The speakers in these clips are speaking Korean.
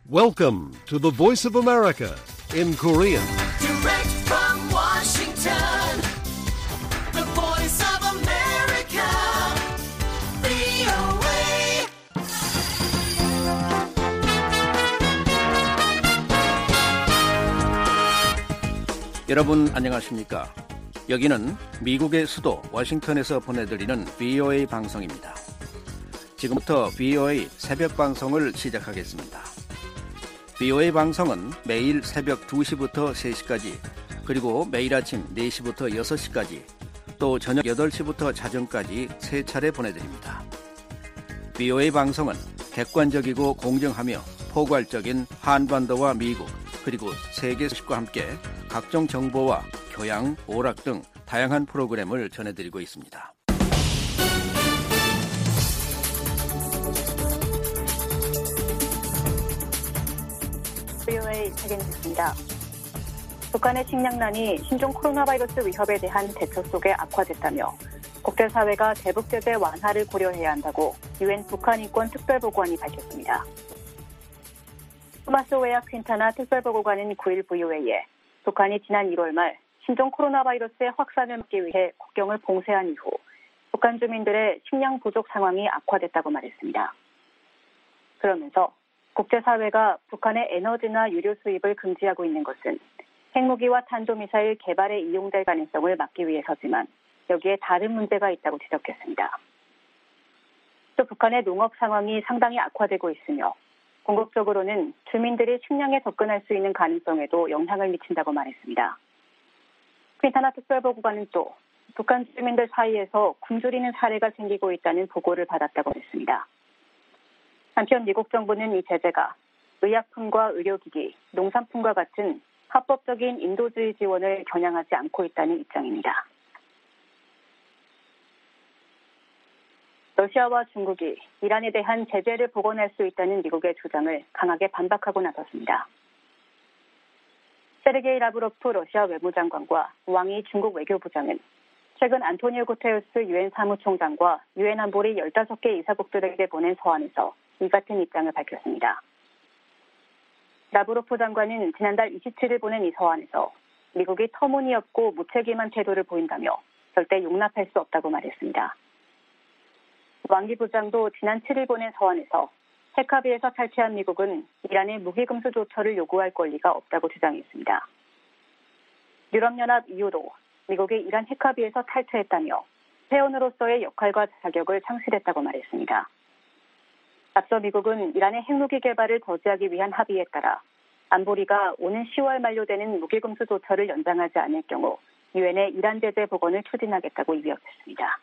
Welcome to the Voice of America in Korean. Direct from Washington, the Voice of America, VOA. 여러분 안녕하십니까? 여기는 미국의 수도 워싱턴에서 보내드리는 VOA 방송입니다. 지금부터 VOA 새벽 방송을 시작하겠습니다. VOA 방송은 매일 새벽 2시부터 3시까지, 그리고 매일 아침 4시부터 6시까지, 또 저녁 8시부터 자정까지 3차례 보내드립니다. VOA 방송은 객관적이고 공정하며 포괄적인 한반도와 미국, 그리고 세계 소식과 함께 각종 정보와 교양, 오락 등 다양한 프로그램을 전해드리고 있습니다. VOA 책임지습니다. 북한의 식량난이 신종 코로나 바이러스 위협에 대한 대처 속에 악화됐다며 국제사회가 대북 제재 완화를 고려해야 한다고 유엔 북한 인권 특별보고관이 밝혔습니다. 토마스 웨아 퀸타나 특별보고관은 9일 VOA에 북한이 지난 1월 말 신종 코로나 바이러스의 확산을 막기 위해 국경을 봉쇄한 이후 북한 주민들의 식량 부족 상황이 악화됐다고 말했습니다. 그러면서 국제사회가 북한의 에너지나 유류 수입을 금지하고 있는 것은 핵무기와 탄도미사일 개발에 이용될 가능성을 막기 위해서지만 여기에 다른 문제가 있다고 지적했습니다. 또 북한의 농업 상황이 상당히 악화되고 있으며 궁극적으로는 주민들이 식량에 접근할 수 있는 가능성에도 영향을 미친다고 말했습니다. 퀸타나 특별보고관은 또 북한 주민들 사이에서 굶주리는 사례가 생기고 있다는 보고를 받았다고 했습니다. 한편 미국 정부는 이 제재가 의약품과 의료기기, 농산품과 같은 합법적인 인도주의 지원을 겨냥하지 않고 있다는 입장입니다. 러시아와 중국이 이란에 대한 제재를 복원할 수 있다는 미국의 주장을 강하게 반박하고 나섰습니다. 세르게이 라브로프 러시아 외무장관과 왕이 중국 외교부장은 최근 안토니오 구테르스 유엔 사무총장과 유엔 안보리 15개 이사국들에게 보낸 서한에서 이 같은 입장을 밝혔습니다. 라브로프 장관은 지난달 27일 보낸 이 서한에서 미국이 터무니없고 무책임한 태도를 보인다며 절대 용납할 수 없다고 말했습니다. 왕기 부장도 지난 7일 보낸 서한에서 핵합의에서 탈퇴한 미국은 이란의 무기금수 조처를 요구할 권리가 없다고 주장했습니다. 유럽연합 EU도 미국이 이란 핵합의에서 탈퇴했다며 회원으로서의 역할과 자격을 상실했다고 말했습니다. 앞서 미국은 이란의 핵무기 개발을 저지하기 위한 합의에 따라 안보리가 오는 10월 만료되는 무기금수 조처를 연장하지 않을 경우 유엔의 이란 제재 복원을 추진하겠다고 위협했습니다.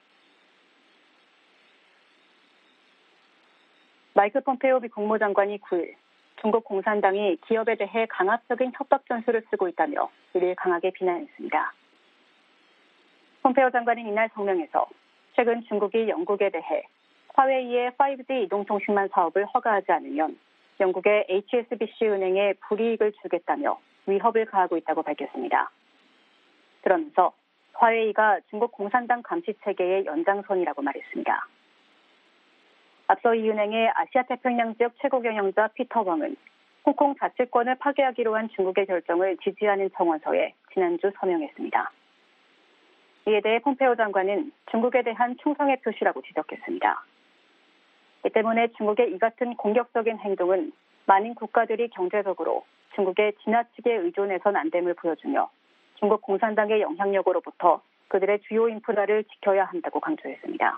마이크 폼페오 미 국무장관이 9일 중국 공산당이 기업에 대해 강압적인 협박 전술을 쓰고 있다며 이를 강하게 비난했습니다. 폼페오 장관은 이날 성명에서 최근 중국이 영국에 대해 화웨이의 5G 이동통신망 사업을 허가하지 않으면 영국의 HSBC 은행에 불이익을 주겠다며 위협을 가하고 있다고 밝혔습니다. 그러면서 화웨이가 중국 공산당 감시체계의 연장선이라고 말했습니다. 앞서 이 은행의 아시아태평양 지역 최고 경영자 피터 왕은 홍콩 자치권을 파괴하기로 한 중국의 결정을 지지하는 청원서에 지난주 서명했습니다. 이에 대해 폼페오 장관은 중국에 대한 충성의 표시라고 지적했습니다. 이 때문에 중국의 이 같은 공격적인 행동은 많은 국가들이 경제적으로 중국에 지나치게 의존해선 안 됨을 보여주며 중국 공산당의 영향력으로부터 그들의 주요 인프라를 지켜야 한다고 강조했습니다.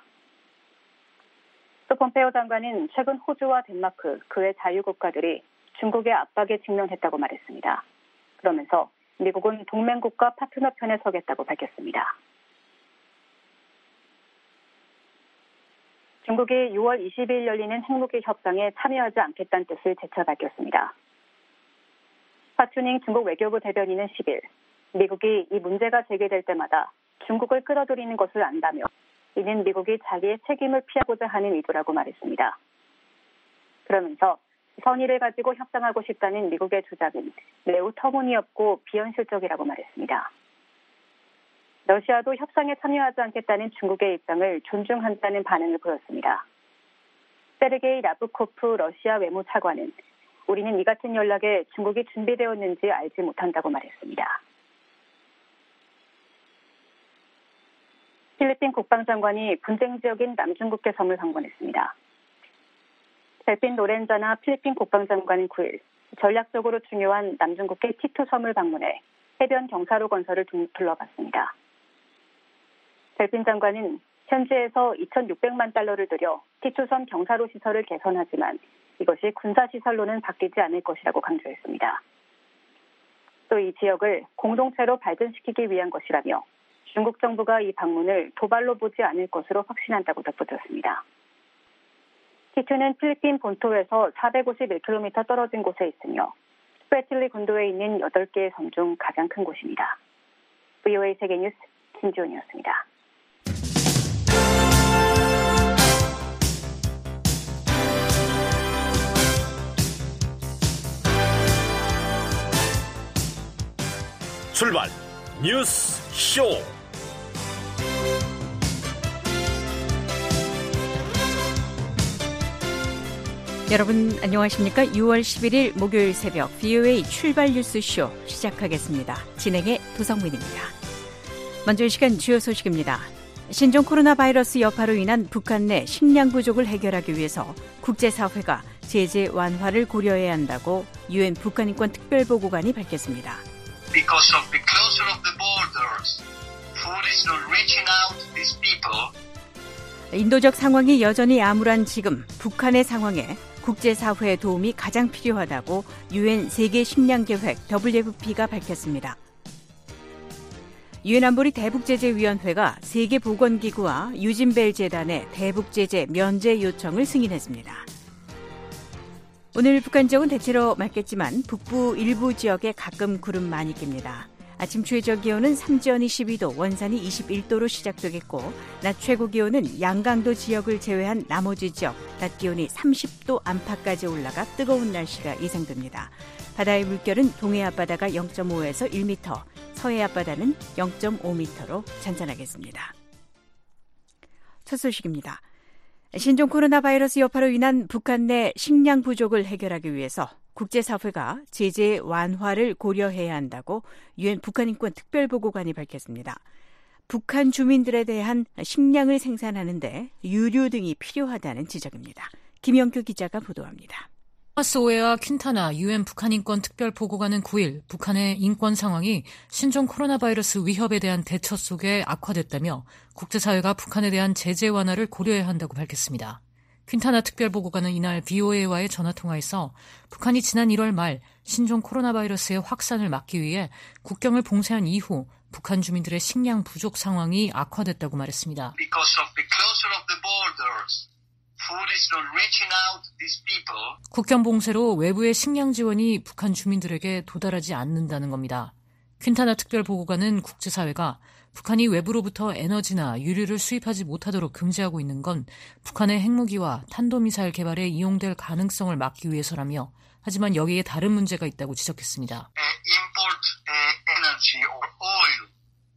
또 폼페오 장관은 최근 호주와 덴마크, 그의 자유국가들이 중국의 압박에 직면했다고 말했습니다. 그러면서 미국은 동맹국가 파트너 편에 서겠다고 밝혔습니다. 중국이 6월 20일 열리는 핵무기 협상에 참여하지 않겠다는 뜻을 재차 밝혔습니다. 파추닝 중국 외교부 대변인은 10일 미국이 이 문제가 제기될 때마다 중국을 끌어들이는 것을 안다며 이는 미국이 자기의 책임을 피하고자 하는 의도라고 말했습니다. 그러면서 선의를 가지고 협상하고 싶다는 미국의 주장은 매우 터무니없고 비현실적이라고 말했습니다. 러시아도 협상에 참여하지 않겠다는 중국의 입장을 존중한다는 반응을 보였습니다. 세르게이 라브코프 러시아 외무차관은 우리는 이 같은 연락에 중국이 준비되었는지 알지 못한다고 말했습니다. 필리핀 국방장관이 분쟁 지역인 남중국해 섬을 방문했습니다. 델핀 노렌자나 필리핀 국방장관은 9일 전략적으로 중요한 남중국해 T2 섬을 방문해 해변 경사로 건설을 둘러봤습니다. 델핀 장관은 현지에서 2,600만 달러를 들여 T2 섬 경사로 시설을 개선하지만 이것이 군사시설로는 바뀌지 않을 것이라고 강조했습니다. 또 이 지역을 공동체로 발전시키기 위한 것이라며 중국 정부가 이 방문을 도발로 보지 않을 것으로 확신한다고 덧붙였습니다. T2는 필리핀 본토에서 451km 떨어진 곳에 있으며 스프레틸리 군도에 있는 8개의 섬 중 가장 큰 곳입니다. VOA 세계뉴스 김지훈이었습니다. 출발 뉴스 쇼. 여러분 안녕하십니까? 6월 11일 목요일 새벽 VOA 출발 뉴스 쇼 시작하겠습니다. 진행의 도성민입니다. 먼저 이 시간 주요 소식입니다. 신종 코로나 바이러스 여파로 인한 북한 내 식량 부족을 해결하기 위해서 국제사회가 제재 완화를 고려해야 한다고 유엔 북한인권 특별보고관이 밝혔습니다. Because of the closure of the borders, food is not reaching out to these people. 인도적 상황이 여전히 암울한 지금 북한의 상황에 국제사회의 도움이 가장 필요하다고 유엔 세계식량계획 WFP가 밝혔습니다. 유엔 안보리 대북제재위원회가 세계보건기구와 유진벨 재단의 대북제재 면제 요청을 승인했습니다. 오늘 북한 지역은 대체로 맑겠지만 북부 일부 지역에 가끔 구름 많이 낍니다. 아침 최저 기온은 삼지연이 12도, 원산이 21도로 시작되겠고 낮 최고 기온은 양강도 지역을 제외한 나머지 지역 낮 기온이 30도 안팎까지 올라가 뜨거운 날씨가 예상됩니다. 바다의 물결은 동해 앞바다가 0.5에서 1m, 서해 앞바다는 0.5m로 잔잔하겠습니다. 첫 소식입니다. 신종 코로나 바이러스 여파로 인한 북한 내 식량 부족을 해결하기 위해서 국제사회가 제재 완화를 고려해야 한다고 유엔 북한인권 특별보고관이 밝혔습니다. 북한 주민들에 대한 식량을 생산하는 데 유류 등이 필요하다는 지적입니다. 김영규 기자가 보도합니다. 토마스 오웨와 퀸타나 유엔 북한인권 특별보고관은 9일 북한의 인권 상황이 신종 코로나 바이러스 위협에 대한 대처 속에 악화됐다며 국제사회가 북한에 대한 제재 완화를 고려해야 한다고 밝혔습니다. 퀸타나 특별보고관은 이날 VOA와의 전화통화에서 북한이 지난 1월 말 신종 코로나 바이러스의 확산을 막기 위해 국경을 봉쇄한 이후 북한 주민들의 식량 부족 상황이 악화됐다고 말했습니다. Because of the closure of the borders, food is not reaching out to these people. 국경 봉쇄로 외부의 식량 지원이 북한 주민들에게 도달하지 않는다는 겁니다. 퀸타나 특별보고관은 국제사회가 북한이 외부로부터 에너지나 유류를 수입하지 못하도록 금지하고 있는 건 북한의 핵무기와 탄도미사일 개발에 이용될 가능성을 막기 위해서라며 하지만 여기에 다른 문제가 있다고 지적했습니다. Import energy or oil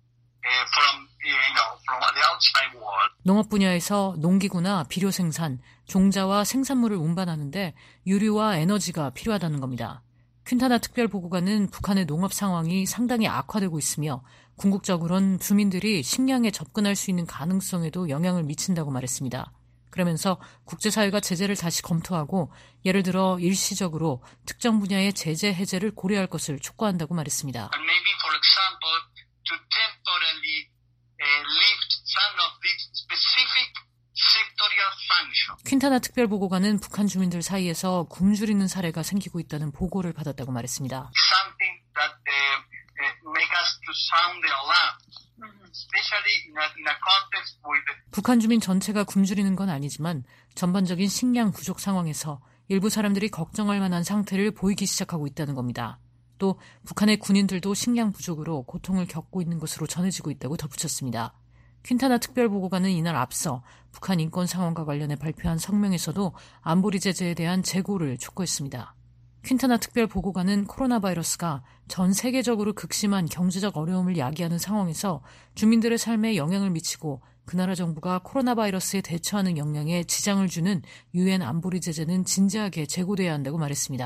from the outside world. 농업 분야에서 농기구나 비료 생산, 종자와 생산물을 운반하는데 유류와 에너지가 필요하다는 겁니다. 퀸타나 특별보고관은 북한의 농업 상황이 상당히 악화되고 있으며 궁극적으로는 주민들이 식량에 접근할 수 있는 가능성에도 영향을 미친다고 말했습니다. 그러면서 국제사회가 제재를 다시 검토하고 예를 들어 일시적으로 특정 분야의 제재 해제를 고려할 것을 촉구한다고 말했습니다. And maybe, for example, to temporarily lift some of these specific sectorial sanctions. 퀸타나 특별보고관은 북한 주민들 사이에서 굶주리는 사례가 생기고 있다는 보고를 받았다고 말했습니다. Something that make us to sound the alarm, especially in a context with. 북한 주민 전체가 굶주리는 건 아니지만 전반적인 식량 부족 상황에서 일부 사람들이 걱정할 만한 상태를 보이기 시작하고 있다는 겁니다. 또 북한의 군인들도 식량 부족으로 고통을 겪고 있는 것으로 전해지고 있다고 덧붙였습니다. 퀸타나 특별보고관은 이날 앞서 북한 인권 상황과 관련해 발표한 성명에서도 안보리 제재에 대한 재고를 촉구했습니다. 퀸타나 특별보고관은 코로나 바이러스가 전 세계적으로 극심한 경제적 어려움을 야기하는 상황에서 주민들의 삶에 영향을 미치고 그 나라 정부가 코로나 바이러스에 대처하는 역량에 지장을 주는 유엔 안보리 제재는 진지하게 재고돼야 한다고 말했습니다.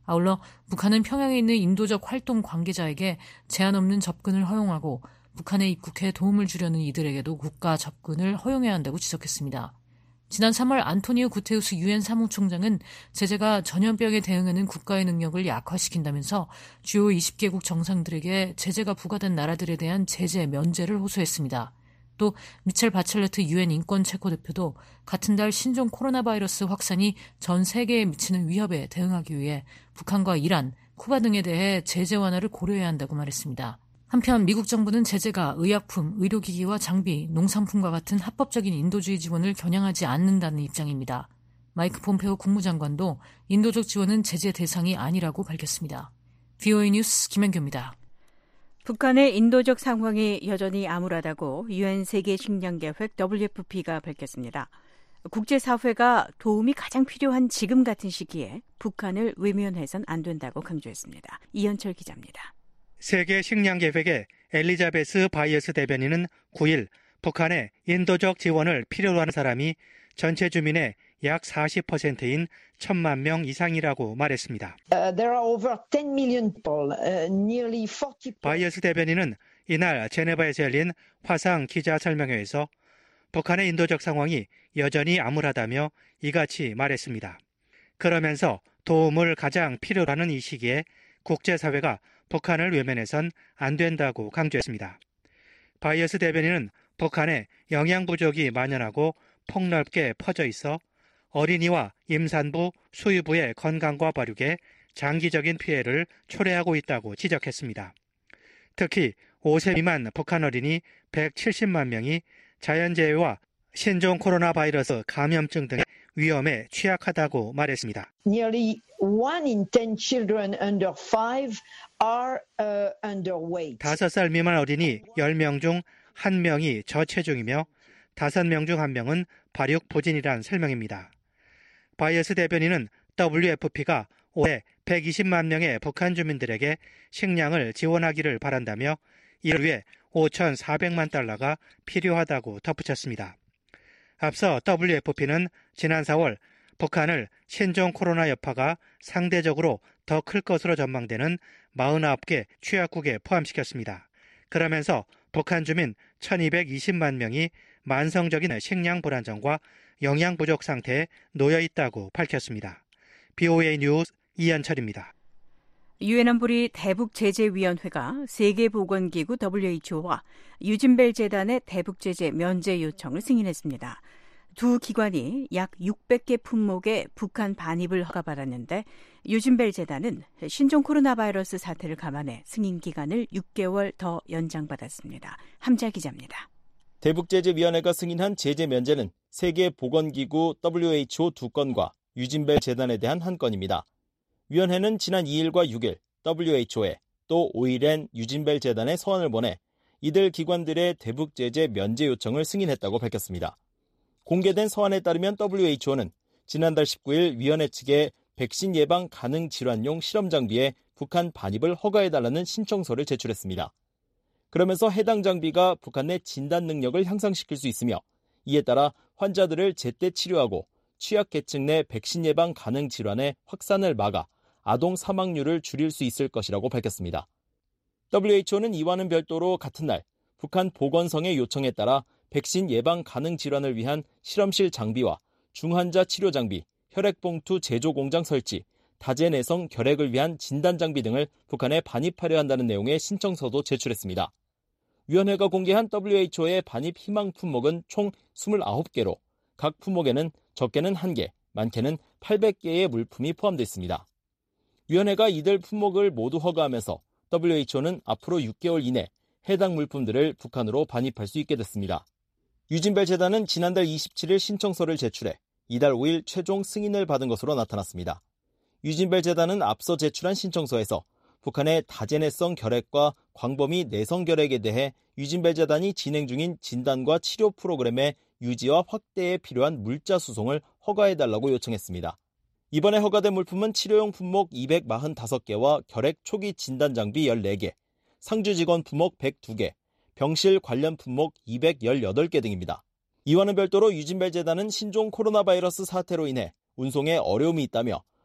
아울러 북한은 평양에 있는 인도적 활동 관계자에게 제한 없는 접근을 허용하고 북한에 입국해 도움을 주려는 이들에게도 국가 접근을 허용해야 한다고 지적했습니다. 지난 3월 안토니오 구테우스 유엔 사무총장은 제재가 전염병에 대응하는 국가의 능력을 약화시킨다면서 주요 20개국 정상들에게 제재가 부과된 나라들에 대한 제재 면제를 호소했습니다. 또 미첼 바첼레트 유엔 인권체코대표도 같은 달 신종 코로나 바이러스 확산이 전 세계에 미치는 위협에 대응하기 위해 북한과 이란, 쿠바 등에 대해 제재 완화를 고려해야 한다고 말했습니다. 한편 미국 정부는 제재가 의약품, 의료기기와 장비, 농산품과 같은 합법적인 인도주의 지원을 겨냥하지 않는다는 입장입니다. 마이크 폼페오 국무장관도 인도적 지원은 제재 대상이 아니라고 밝혔습니다. VOA 뉴스 김현규입니다. 북한의 인도적 상황이 여전히 암울하다고 유엔 세계식량계획 WFP가 밝혔습니다. 국제사회가 도움이 가장 필요한 지금 같은 시기에 북한을 외면해선 안 된다고 강조했습니다. 이현철 기자입니다. 세계식량계획의 엘리자베스 바이어스 대변인은 9일 북한의 인도적 지원을 필요로 하는 사람이 전체 주민의 약 40%인 1,000만 명 이상이라고 말했습니다. 바이어스 대변인은 이날 제네바에서 열린 화상 기자 설명회에서 북한의 인도적 상황이 여전히 암울하다며 이같이 말했습니다. 그러면서 도움을 가장 필요로 하는 이 시기에 국제사회가 북한을 외면해선 안 된다고 강조했습니다. 바이어스 대변인은 북한에 영양 부족이 만연하고 폭넓게 퍼져 있어 어린이와 임산부, 수유부의 건강과 발육에 장기적인 피해를 초래하고 있다고 지적했습니다. 특히 5세 미만 북한 어린이 170만 명이 자연재해와 신종 코로나 바이러스 감염증 등의 위험에 취약하다고 말했습니다. Nearly 1 in 10 children under 5 are underweight. 5살 미만 어린이 10명 중 1명이 저체중이며 5명 중 1명은 발육 부진이란 설명입니다. 바이어스 대변인은 WFP가 올해 120만 명의 북한 주민들에게 식량을 지원하기를 바란다며 이를 위해 5,400만 달러가 필요하다고 덧붙였습니다. 앞서 WFP는 지난 4월 북한을 신종 코로나 여파가 상대적으로 더 클 것으로 전망되는 49개 취약국에 포함시켰습니다. 그러면서 북한 주민 1,220만 명이 만성적인 식량 불안정과 영양 부족 상태에 놓여 있다고 밝혔습니다. BOA 뉴스 이현철입니다. 유엔 안보리 대북제재위원회가 세계보건기구 WHO와 유진벨 재단의 대북제재 면제 요청을 승인했습니다. 두 기관이 약 600개 품목의 북한 반입을 허가받았는데 유진벨 재단은 신종 코로나 바이러스 사태를 감안해 승인 기간을 6개월 더 연장받았습니다. 함자 기자입니다. 대북제재위원회가 승인한 제재 면제는 세계보건기구 WHO 2건과 유진벨 재단에 대한 1건입니다. 위원회는 지난 2일과 6일 WHO에 또 5일엔 유진벨 재단에 서한을 보내 이들 기관들의 대북제재 면제 요청을 승인했다고 밝혔습니다. 공개된 서한에 따르면 WHO는 지난달 19일 위원회 측에 백신 예방 가능 질환용 실험 장비에 북한 반입을 허가해달라는 신청서를 제출했습니다. 그러면서 해당 장비가 북한 내 진단 능력을 향상시킬 수 있으며 이에 따라 환자들을 제때 치료하고 취약계층 내 백신 예방 가능 질환의 확산을 막아 아동 사망률을 줄일 수 있을 것이라고 밝혔습니다. WHO는 이와는 별도로 같은 날 북한 보건성의 요청에 따라 백신 예방 가능 질환을 위한 실험실 장비와 중환자 치료 장비, 혈액봉투 제조 공장 설치, 다제내성 결핵을 위한 진단 장비 등을 북한에 반입하려 한다는 내용의 신청서도 제출했습니다. 위원회가 공개한 WHO의 반입 희망 품목은 총 29개로 각 품목에는 적게는 1개, 많게는 800개의 물품이 포함되어 있습니다. 위원회가 이들 품목을 모두 허가하면서 WHO는 앞으로 6개월 이내 해당 물품들을 북한으로 반입할 수 있게 됐습니다. 유진벨 재단은 지난달 27일 신청서를 제출해 이달 5일 최종 승인을 받은 것으로 나타났습니다. 유진벨 재단은 앞서 제출한 신청서에서 북한의 다제내성 결핵과 광범위 내성 결핵에 대해 유진벨 재단이 진행 중인 진단과 치료 프로그램의 유지와 확대에 필요한 물자 수송을 허가해달라고 요청했습니다. 이번에 허가된 물품은 치료용 품목 245개와 결핵 초기 진단 장비 14개, 상주 직원 품목 102개, 병실 관련 품목 218개 등입니다. 이와는 별도로 유진벨 재단은 신종 코로나 바이러스 사태로 인해 운송에 어려움이 있다며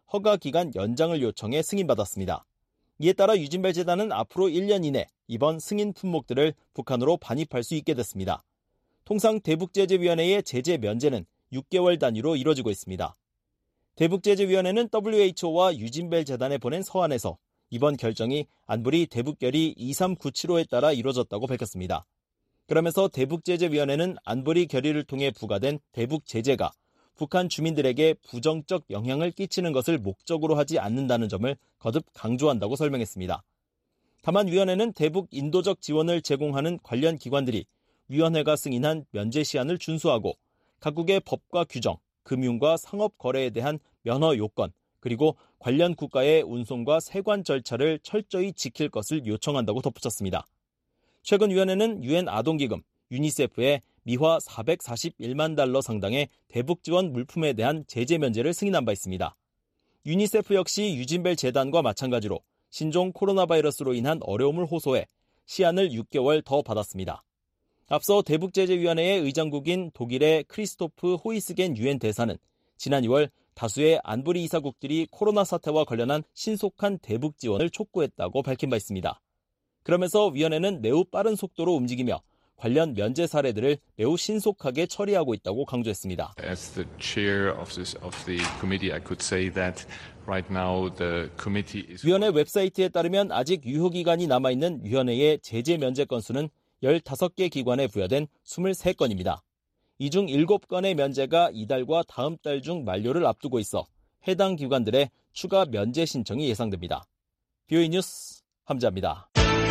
허가 기간 연장을 요청해 승인받았습니다. 이에 따라 유진벨 재단은 앞으로 1년 이내 이번 승인 품목들을 북한으로 반입할 수 있게 됐습니다. 통상 대북제재위원회의 제재 면제는 6개월 단위로 이뤄지고 있습니다. 대북제재위원회는 WHO와 유진벨 재단에 보낸 서한에서 이번 결정이 안보리 대북결의 2397호에 따라 이루어졌다고 밝혔습니다. 그러면서 대북제재위원회는 안보리 결의를 통해 부과된 대북제재가 북한 주민들에게 부정적 영향을 끼치는 것을 목적으로 하지 않는다는 점을 거듭 강조한다고 설명했습니다. 다만 위원회는 대북 인도적 지원을 제공하는 관련 기관들이 위원회가 승인한 면제 시한을 준수하고 각국의 법과 규정, 금융과 상업 거래에 대한 면허 요건, 그리고 관련 국가의 운송과 세관 절차를 철저히 지킬 것을 요청한다고 덧붙였습니다. 최근 위원회는 유엔 아동기금, 유니세프에 미화 441만 달러 상당의 대북 지원 물품에 대한 제재 면제를 승인한 바 있습니다. 유니세프 역시 유진벨 재단과 마찬가지로 신종 코로나 바이러스로 인한 어려움을 호소해 시한을 6개월 더 받았습니다. 앞서 대북제재위원회의 의장국인 독일의 크리스토프 호이스겐 유엔 대사는 지난 2월 다수의 안보리 이사국들이 코로나 사태와 관련한 신속한 대북 지원을 촉구했다고 밝힌 바 있습니다. 그러면서 위원회는 매우 빠른 속도로 움직이며 관련 면제 사례들을 매우 신속하게 처리하고 있다고 강조했습니다. As the chair of the committee, I could say that right now the committee is... 위원회 웹사이트에 따르면 아직 유효기간이 남아있는 위원회의 제재 면제 건수는 15개 기관에 부여된 23건입니다. 이 중 7건의 면제가 이달과 다음 달 중 만료를 앞두고 있어 해당 기관들의 추가 면제 신청이 예상됩니다. BOE 뉴스 함자입니다.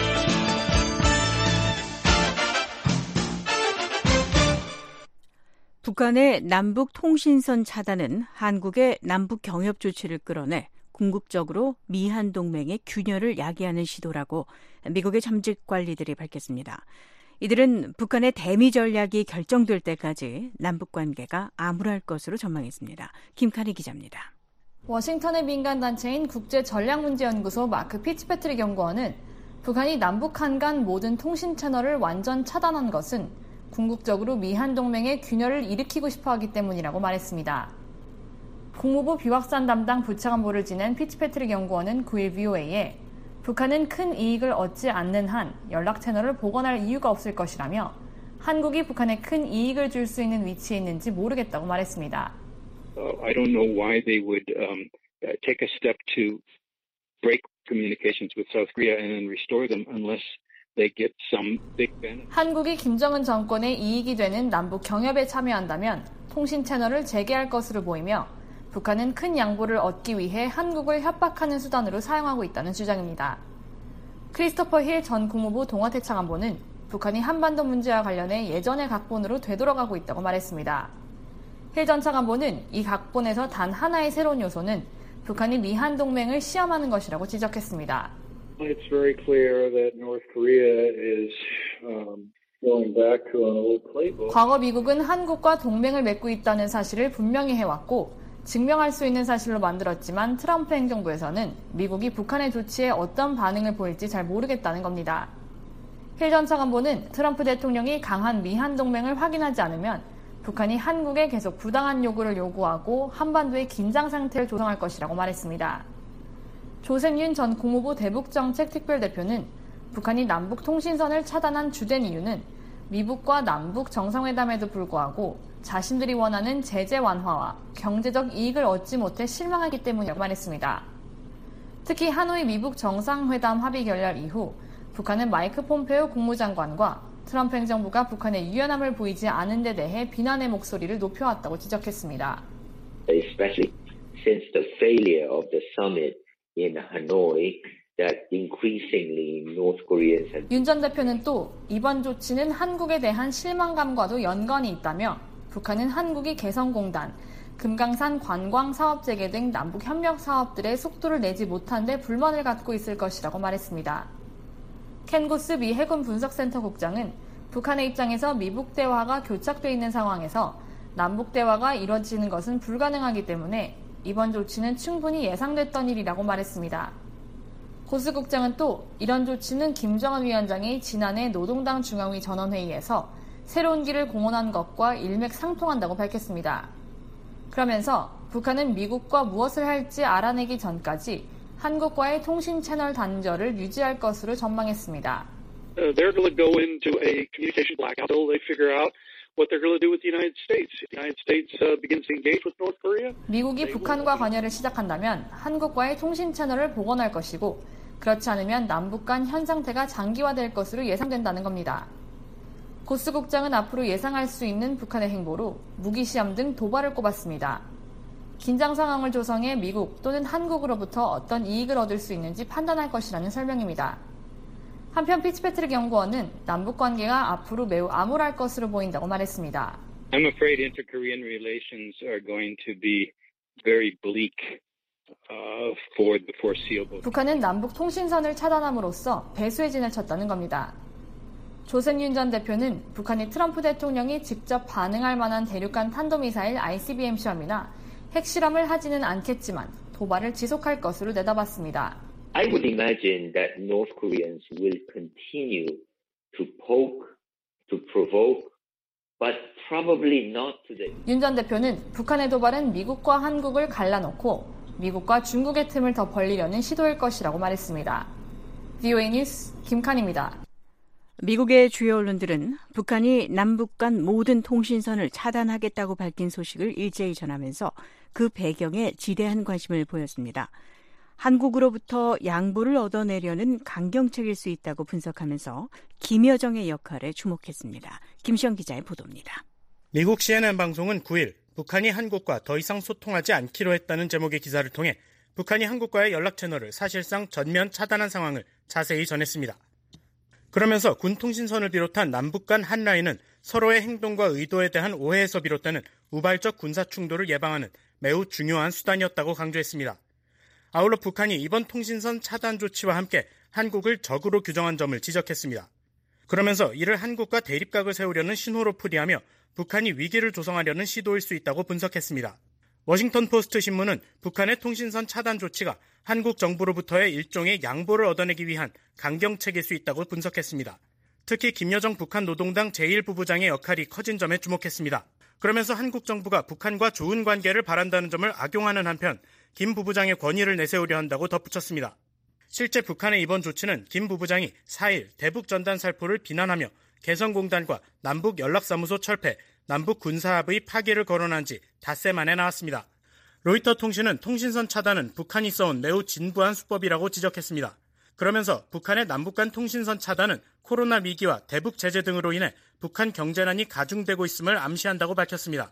북한의 남북 통신선 차단은 한국의 남북 경협 조치를 끌어내 궁극적으로 미한 동맹의 균열을 야기하는 시도라고 미국의 잠직 관리들이 밝혔습니다. 이들은 북한의 대미 전략이 결정될 때까지 남북 관계가 암울할 것으로 전망했습니다. 김카리 기자입니다. 워싱턴의 민간단체인 국제전략문제연구소 마크 피츠패트릭 연구원은 북한이 남북한 간 모든 통신 채널을 완전 차단한 것은 궁극적으로 미한 동맹의 균열을 일으키고 싶어하기 때문이라고 말했습니다. 국무부 비확산 담당 부차관보를 지낸 피츠패트릭 연구원은 9일 VOA에 북한은 큰 이익을 얻지 않는 한 연락 채널을 복원할 이유가 없을 것이라며 한국이 북한에 큰 이익을 줄 수 있는 위치에 있는지 모르겠다고 말했습니다. I don't know why they would take a step to break communications with South Korea and then restore them unless they get some big benefit. 한국이 김정은 정권의 이익이 되는 남북 경협에 참여한다면 통신 채널을 재개할 것으로 보이며 북한은 큰 양보를 얻기 위해 한국을 협박하는 수단으로 사용하고 있다는 주장입니다. 크리스토퍼 힐 전 국무부 동아대차관보는 북한이 한반도 문제와 관련해 예전의 각본으로 되돌아가고 있다고 말했습니다. 힐 전 차관보는 이 각본에서 단 하나의 새로운 요소는 북한이 미한 동맹을 시험하는 것이라고 지적했습니다. It's very clear that North Korea is going back to an old playbook. 과거 미국은 한국과 동맹을 맺고 있다는 사실을 분명히 해왔고 증명할 수 있는 사실로 만들었지만 트럼프 행정부에서는 미국이 북한의 조치에 어떤 반응을 보일지 잘 모르겠다는 겁니다. 힐 전 차관보는 트럼프 대통령이 강한 미한 동맹을 확인하지 않으면 북한이 한국에 계속 부당한 요구를 요구하고 한반도의 긴장 상태를 조성할 것이라고 말했습니다. 조셉윤 전 국무부 대북정책 특별대표는 북한이 남북 통신선을 차단한 주된 이유는 미국과 남북 정상회담에도 불구하고 자신들이 원하는 제재 완화와 경제적 이익을 얻지 못해 실망하기 때문이라고 말했습니다. 특히 하노이 미북 정상회담 합의 결렬 이후 북한은 마이크 폼페오 국무장관과 트럼프 행정부가 북한의 유연함을 보이지 않은 데 대해 비난의 목소리를 높여왔다고 지적했습니다. Especially since the failure of the summit in Hanoi, that increasingly North Koreans have... 윤 전 대표는 또 이번 조치는 한국에 대한 실망감과도 연관이 있다며 북한은 한국이 개성공단, 금강산 관광사업재개 등 남북협력 사업들의 속도를 내지 못한 데 불만을 갖고 있을 것이라고 말했습니다. 켄 고스 미 해군 분석센터 국장은 북한의 입장에서 미북 대화가 교착돼 있는 상황에서 남북 대화가 이뤄지는 것은 불가능하기 때문에 이번 조치는 충분히 예상됐던 일이라고 말했습니다. 고스 국장은 또 이런 조치는 김정은 위원장이 지난해 노동당 중앙위 전원회의에서 새로운 길을 공언한 것과 일맥상통한다고 밝혔습니다. 그러면서 북한은 미국과 무엇을 할지 알아내기 전까지 한국과의 통신 채널 단절을 유지할 것으로 전망했습니다. They're going to go into a communication blackout until they figure out what they're going to do with the United States. If the United States begins to engage with North Korea, 미국이 북한과 관여를 시작한다면 한국과의 통신 채널을 복원할 것이고 그렇지 않으면 남북 간 현 상태가 장기화될 것으로 예상된다는 겁니다. 고스 국장은 앞으로 예상할 수 있는 북한의 행보로 무기 시험 등 도발을 꼽았습니다. 긴장 상황을 조성해 미국 또는 한국으로부터 어떤 이익을 얻을 수 있는지 판단할 것이라는 설명입니다. 한편 피츠패트릭 연구원은 남북 관계가 앞으로 매우 암울할 것으로 보인다고 말했습니다. I'm afraid inter-Korean relations are going to be very bleak for the foreseeable. 북한은 남북 통신선을 차단함으로써 배수의 진을 쳤다는 겁니다. 조셉윤 전 대표는 북한이 트럼프 대통령이 직접 반응할 만한 대륙간 탄도미사일 ICBM 시험이나 핵실험을 하지는 않겠지만 도발을 지속할 것으로 내다봤습니다. I would imagine that North Koreans will continue to poke, to provoke, but probably not to the... 윤 전 대표는 북한의 도발은 미국과 한국을 갈라놓고 미국과 중국의 틈을 더 벌리려는 시도일 것이라고 말했습니다. VOA 뉴스 김칸입니다. 미국의 주요 언론들은 북한이 남북 간 모든 통신선을 차단하겠다고 밝힌 소식을 일제히 전하면서 그 배경에 지대한 관심을 보였습니다. 한국으로부터 양보를 얻어내려는 강경책일 수 있다고 분석하면서 김여정의 역할에 주목했습니다. 김시영 기자의 보도입니다. 미국 CNN 방송은 9일 북한이 한국과 더 이상 소통하지 않기로 했다는 제목의 기사를 통해 북한이 한국과의 연락 채널을 사실상 전면 차단한 상황을 자세히 전했습니다. 그러면서 군 통신선을 비롯한 남북 간 한라인은 서로의 행동과 의도에 대한 오해에서 비롯되는 우발적 군사 충돌을 예방하는 매우 중요한 수단이었다고 강조했습니다. 아울러 북한이 이번 통신선 차단 조치와 함께 한국을 적으로 규정한 점을 지적했습니다. 그러면서 이를 한국과 대립각을 세우려는 신호로 풀이하며 북한이 위기를 조성하려는 시도일 수 있다고 분석했습니다. 워싱턴 포스트 신문은 북한의 통신선 차단 조치가 한국 정부로부터의 일종의 양보를 얻어내기 위한 강경책일 수 있다고 분석했습니다. 특히 김여정 북한 노동당 제1부부장의 역할이 커진 점에 주목했습니다. 그러면서 한국 정부가 북한과 좋은 관계를 바란다는 점을 악용하는 한편 김 부부장의 권위를 내세우려 한다고 덧붙였습니다. 실제 북한의 이번 조치는 김 부부장이 4일 대북 전단 살포를 비난하며 개성공단과 남북연락사무소 철폐, 남북군사합의 파기를 거론한 지 닷새 만에 나왔습니다. 로이터 통신은 통신선 차단은 북한이 써온 매우 진부한 수법이라고 지적했습니다. 그러면서 북한의 남북 간 통신선 차단은 코로나 위기와 대북 제재 등으로 인해 북한 경제난이 가중되고 있음을 암시한다고 밝혔습니다.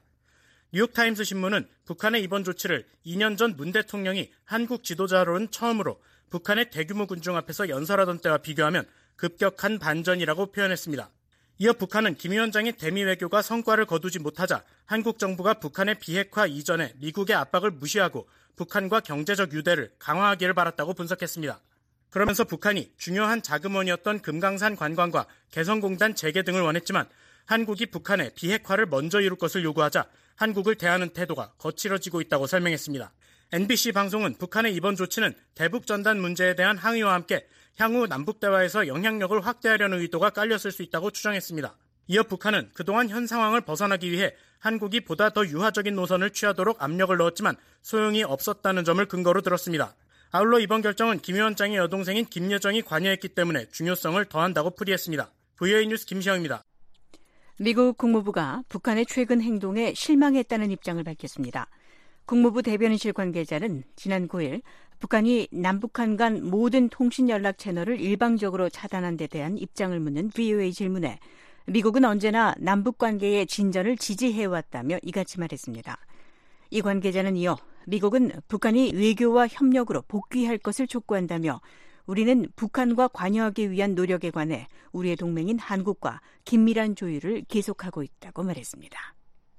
뉴욕타임스 신문은 북한의 이번 조치를 2년 전 문 대통령이 한국 지도자로는 처음으로 북한의 대규모 군중 앞에서 연설하던 때와 비교하면 급격한 반전이라고 표현했습니다. 이어 북한은 김 위원장의 대미 외교가 성과를 거두지 못하자 한국 정부가 북한의 비핵화 이전에 미국의 압박을 무시하고 북한과 경제적 유대를 강화하기를 바랐다고 분석했습니다. 그러면서 북한이 중요한 자금원이었던 금강산 관광과 개성공단 재개 등을 원했지만 한국이 북한의 비핵화를 먼저 이룰 것을 요구하자 한국을 대하는 태도가 거칠어지고 있다고 설명했습니다. NBC 방송은 북한의 이번 조치는 대북 전단 문제에 대한 항의와 함께 향후 남북대화에서 영향력을 확대하려는 의도가 깔렸을 수 있다고 추정했습니다. 이어 북한은 그동안 현 상황을 벗어나기 위해 한국이 보다 더 유화적인 노선을 취하도록 압력을 넣었지만 소용이 없었다는 점을 근거로 들었습니다. 아울러 이번 결정은 김 위원장의 여동생인 김여정이 관여했기 때문에 중요성을 더한다고 풀이했습니다. VOA 뉴스 김시영입니다. 미국 국무부가 북한의 최근 행동에 실망했다는 입장을 밝혔습니다. 국무부 대변인실 관계자는 지난 9일 북한이 남북한 간 모든 통신 연락 채널을 일방적으로 차단한 데 대한 입장을 묻는 VOA 질문에 미국은 언제나 남북 관계의 진전을 지지해왔다며 이같이 말했습니다. 이 관계자는 이어 미국은 북한이 외교와 협력으로 복귀할 것을 촉구한다며 우리는 북한과 관여하기 위한 노력에 관해 우리의 동맹인 한국과 긴밀한 조율을 계속하고 있다고 말했습니다.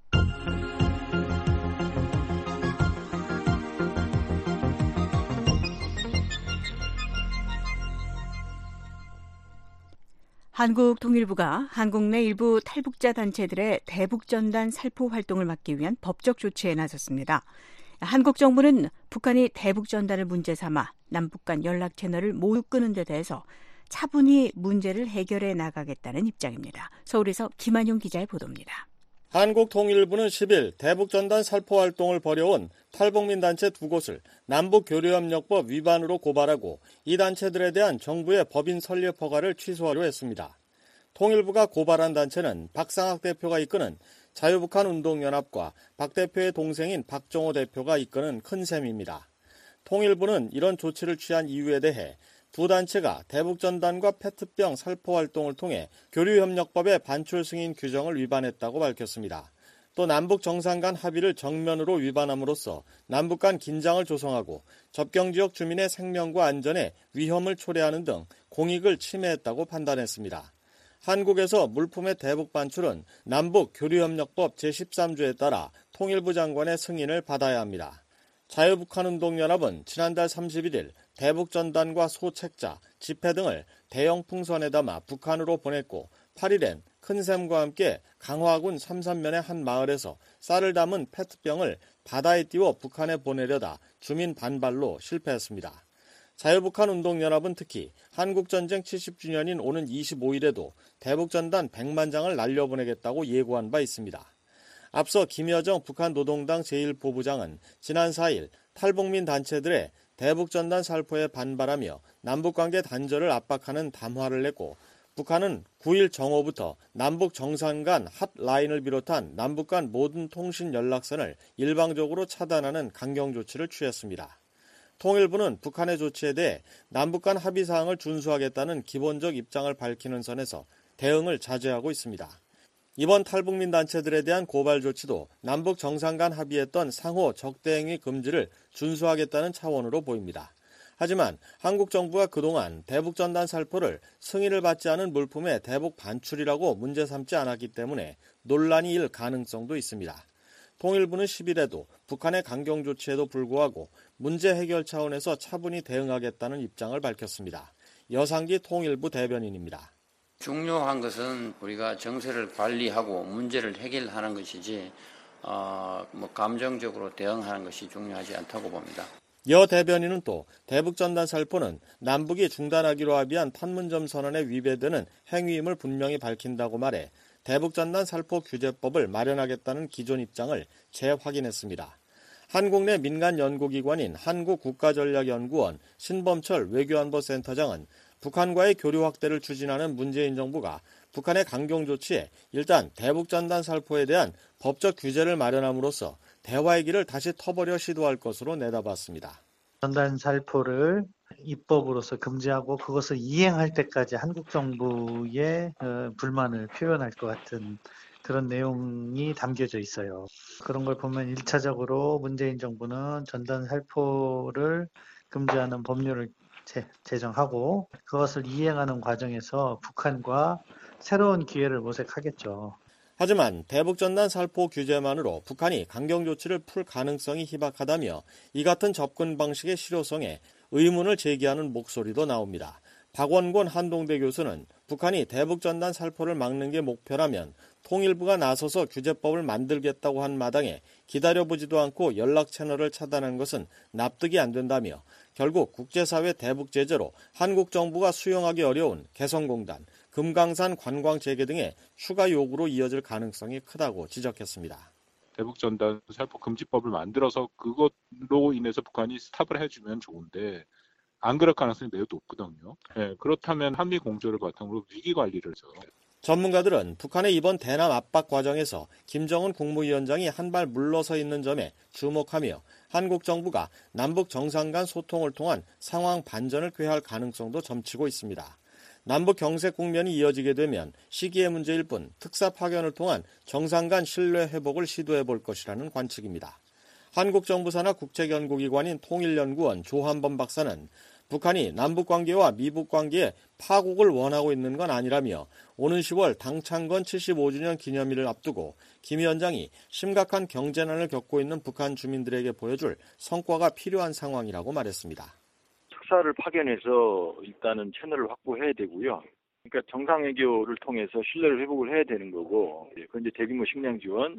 한국통일부가 한국 내 일부 탈북자 단체들의 대북전단 살포 활동을 막기 위한 법적 조치에 나섰습니다. 한국 정부는 북한이 대북전단을 문제 삼아 남북 간 연락 채널을 모두 끄는 데 대해서 차분히 문제를 해결해 나가겠다는 입장입니다. 서울에서 김한용 기자의 보도입니다. 한국통일부는 10일 대북전단 살포 활동을 벌여온 탈북민 단체 2곳을 남북교류협력법 위반으로 고발하고 이 단체들에 대한 정부의 법인 설립 허가를 취소하려 했습니다. 통일부가 고발한 단체는 박상학 대표가 이끄는 자유북한운동연합과 박 대표의 동생인 박정호 대표가 이끄는 큰셈입니다. 통일부는 이런 조치를 취한 이유에 대해 두 단체가 대북전단과 페트병 살포 활동을 통해 교류협력법의 반출 승인 규정을 위반했다고 밝혔습니다. 또 남북 정상 간 합의를 정면으로 위반함으로써 남북 간 긴장을 조성하고 접경지역 주민의 생명과 안전에 위험을 초래하는 등 공익을 침해했다고 판단했습니다. 한국에서 물품의 대북 반출은 남북 교류협력법 제13조에 따라 통일부 장관의 승인을 받아야 합니다. 자유북한운동연합은 지난달 31일 대북전단과 소책자, 지폐 등을 대형 풍선에 담아 북한으로 보냈고 8일엔 큰샘과 함께 강화군 삼산면의 한 마을에서 쌀을 담은 페트병을 바다에 띄워 북한에 보내려다 주민 반발로 실패했습니다. 자유북한운동연합은 특히 한국전쟁 70주년인 오는 25일에도 대북전단 100만 장을 날려보내겠다고 예고한 바 있습니다. 앞서 김여정 북한 노동당 제1부부장은 지난 4일 탈북민 단체들의 대북전단 살포에 반발하며 남북관계 단절을 압박하는 담화를 냈고 북한은 9일 정오부터 남북 정상 간 핫라인을 비롯한 남북 간 모든 통신 연락선을 일방적으로 차단하는 강경 조치를 취했습니다. 통일부는 북한의 조치에 대해 남북 간 합의사항을 준수하겠다는 기본적 입장을 밝히는 선에서 대응을 자제하고 있습니다. 이번 탈북민 단체들에 대한 고발 조치도 남북 정상 간 합의했던 상호 적대행위 금지를 준수하겠다는 차원으로 보입니다. 하지만 한국 정부가 그동안 대북전단 살포를 승인을 받지 않은 물품의 대북 반출이라고 문제 삼지 않았기 때문에 논란이 일 가능성도 있습니다. 통일부는 10일에도 북한의 강경 조치에도 불구하고 문제 해결 차원에서 차분히 대응하겠다는 입장을 밝혔습니다. 여상기 통일부 대변인입니다. 중요한 것은 우리가 정세를 관리하고 문제를 해결하는 것이지 감정적으로 대응하는 것이 중요하지 않다고 봅니다. 여 대변인은 또 대북전단 살포는 남북이 중단하기로 합의한 판문점 선언에 위배되는 행위임을 분명히 밝힌다고 말해 대북전단 살포 규제법을 마련하겠다는 기존 입장을 재확인했습니다. 한국 내 민간 연구기관인 한국국가전략연구원 신범철 외교안보센터장은 북한과의 교류 확대를 추진하는 문재인 정부가 북한의 강경 조치에 일단 대북전단 살포에 대한 법적 규제를 마련함으로써 대화의 길을 다시 터보려 시도할 것으로 내다봤습니다. 전단 살포를 입법으로서 금지하고 그것을 이행할 때까지 한국 정부의 불만을 표현할 것 같은 그런 내용이 담겨져 있어요. 그런 걸 보면 1차적으로 문재인 정부는 전단 살포를 금지하는 법률을 제정하고 그것을 이행하는 과정에서 북한과 새로운 기회를 모색하겠죠. 하지만 대북전단 살포 규제만으로 북한이 강경 조치를 풀 가능성이 희박하다며 이 같은 접근 방식의 실효성에 의문을 제기하는 목소리도 나옵니다. 박원곤 한동대 교수는 북한이 대북전단 살포를 막는 게 목표라면 통일부가 나서서 규제법을 만들겠다고 한 마당에 기다려보지도 않고 연락 채널을 차단한 것은 납득이 안 된다며 결국 국제사회 대북 제재로 한국 정부가 수용하기 어려운 개성공단, 금강산 관광 재개 등의 추가 요구로 이어질 가능성이 크다고 지적했습니다. 대북전단 살포 금지법을 만들어서 그것로 인해서 북한이 스탑을 해주면 좋은데 안 그럴 가능성이 매우 높거든요. 네, 그렇다면 한미 공조를 바탕으로 위기 관리를 해서 전문가들은 북한의 이번 대남 압박 과정에서 김정은 국무위원장이 한 발 물러서 있는 점에 주목하며 한국 정부가 남북 정상 간 소통을 통한 상황 반전을 꾀할 가능성도 점치고 있습니다. 남북 경색 국면이 이어지게 되면 시기의 문제일 뿐 특사 파견을 통한 정상 간 신뢰 회복을 시도해 볼 것이라는 관측입니다. 한국 정부 산하 국책연구기관인 통일연구원 조한범 박사는 북한이 남북관계와 미북관계에 파국을 원하고 있는 건 아니라며 오는 10월 당창건 75주년 기념일을 앞두고 김 위원장이 심각한 경제난을 겪고 있는 북한 주민들에게 보여줄 성과가 필요한 상황이라고 말했습니다. 특사를 파견해서 일단은 채널을 확보해야 되고요. 그러니까 정상외교를 통해서 신뢰를 회복을 해야 되는 거고, 그런데 대규모 식량 지원,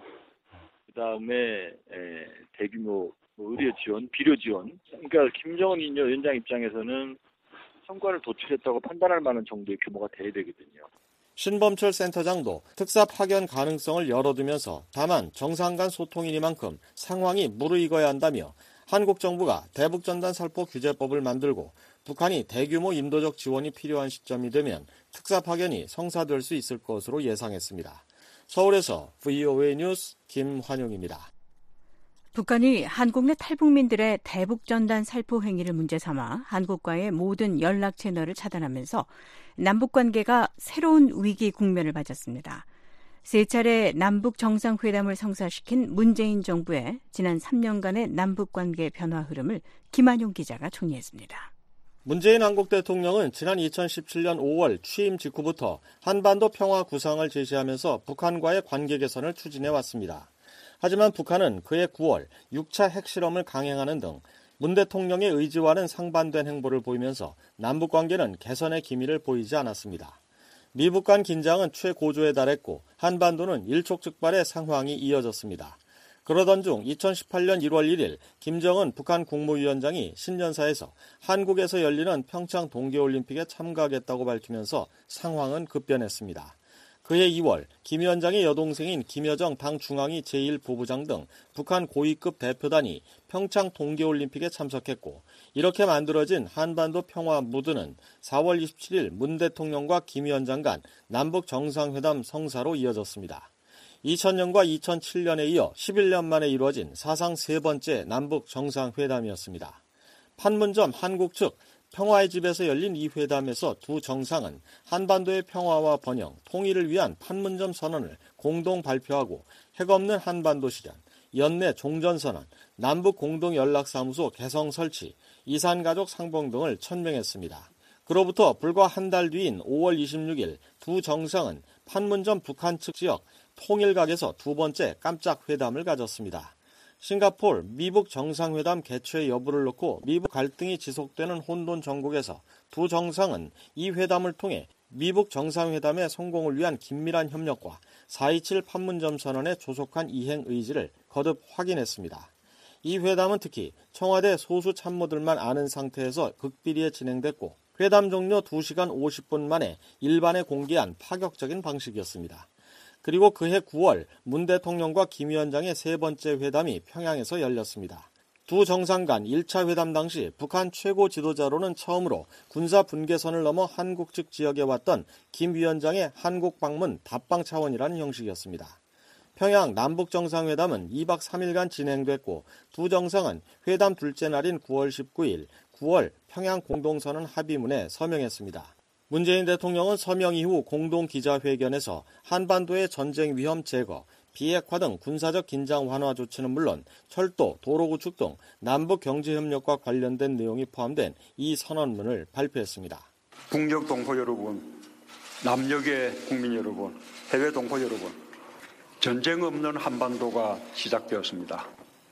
그다음에 대규모 의료 지원, 비료 지원. 그러니까 김정은 위원장 입장에서는 성과를 도출했다고 판단할 만한 정도의 규모가 돼야 되거든요. 신범철 센터장도 특사 파견 가능성을 열어두면서 다만 정상 간 소통이니만큼 상황이 무르익어야 한다며 한국 정부가 대북전단 살포 규제법을 만들고 북한이 대규모 인도적 지원이 필요한 시점이 되면 특사 파견이 성사될 수 있을 것으로 예상했습니다. 서울에서 VOA 뉴스 김환용입니다. 북한이 한국 내 탈북민들의 대북전단 살포 행위를 문제 삼아 한국과의 모든 연락 채널을 차단하면서 남북관계가 새로운 위기 국면을 맞았습니다. 세 차례 남북 정상회담을 성사시킨 문재인 정부의 지난 3년간의 남북관계 변화 흐름을 김한용 기자가 정리했습니다. 문재인 한국 대통령은 지난 2017년 5월 취임 직후부터 한반도 평화 구상을 제시하면서 북한과의 관계 개선을 추진해왔습니다. 하지만 북한은 그해 9월 6차 핵실험을 강행하는 등 문 대통령의 의지와는 상반된 행보를 보이면서 남북관계는 개선의 기미를 보이지 않았습니다. 미북 간 긴장은 최고조에 달했고 한반도는 일촉즉발의 상황이 이어졌습니다. 그러던 중 2018년 1월 1일 김정은 북한 국무위원장이 신년사에서 한국에서 열리는 평창 동계올림픽에 참가하겠다고 밝히면서 상황은 급변했습니다. 그해 2월 김 위원장의 여동생인 김여정 당 중앙위 제1부부장 등 북한 고위급 대표단이 평창 동계올림픽에 참석했고 이렇게 만들어진 한반도 평화 무드는 4월 27일 문 대통령과 김 위원장 간 남북 정상회담 성사로 이어졌습니다. 2000년과 2007년에 이어 11년 만에 이루어진 사상 세 번째 남북 정상회담이었습니다. 판문점 한국 측 평화의 집에서 열린 이 회담에서 두 정상은 한반도의 평화와 번영, 통일을 위한 판문점 선언을 공동 발표하고 핵없는 한반도 실현, 연내 종전선언, 남북 공동연락사무소 개성 설치, 이산가족 상봉 등을 천명했습니다. 그로부터 불과 한 달 뒤인 5월 26일 두 정상은 판문점 북한 측 지역 통일각에서 두 번째 깜짝 회담을 가졌습니다. 싱가포르 미북 정상회담 개최 여부를 놓고 미북 갈등이 지속되는 혼돈 전국에서 두 정상은 이 회담을 통해 미북 정상회담의 성공을 위한 긴밀한 협력과 4.27 판문점 선언의 조속한 이행 의지를 거듭 확인했습니다. 이 회담은 특히 청와대 소수 참모들만 아는 상태에서 극비리에 진행됐고 회담 종료 2시간 50분 만에 일반에 공개한 파격적인 방식이었습니다. 그리고 그해 9월 문 대통령과 김 위원장의 세 번째 회담이 평양에서 열렸습니다. 두 정상 간 1차 회담 당시 북한 최고 지도자로는 처음으로 군사 분계선을 넘어 한국 측 지역에 왔던 김 위원장의 한국 방문 답방 차원이라는 형식이었습니다. 평양 남북 정상회담은 2박 3일간 진행됐고 두 정상은 회담 둘째 날인 9월 19일 9월 평양 공동선언 합의문에 서명했습니다. 문재인 대통령은 서명 이후 공동 기자회견에서 한반도의 전쟁 위험 제거, 비핵화 등 군사적 긴장 완화 조치는 물론 철도, 도로 구축 등 남북 경제협력과 관련된 내용이 포함된 이 선언문을 발표했습니다. 국력 동포 여러분, 남녘의 국민 여러분, 해외 동포 여러분, 전쟁 없는 한반도가 시작되었습니다.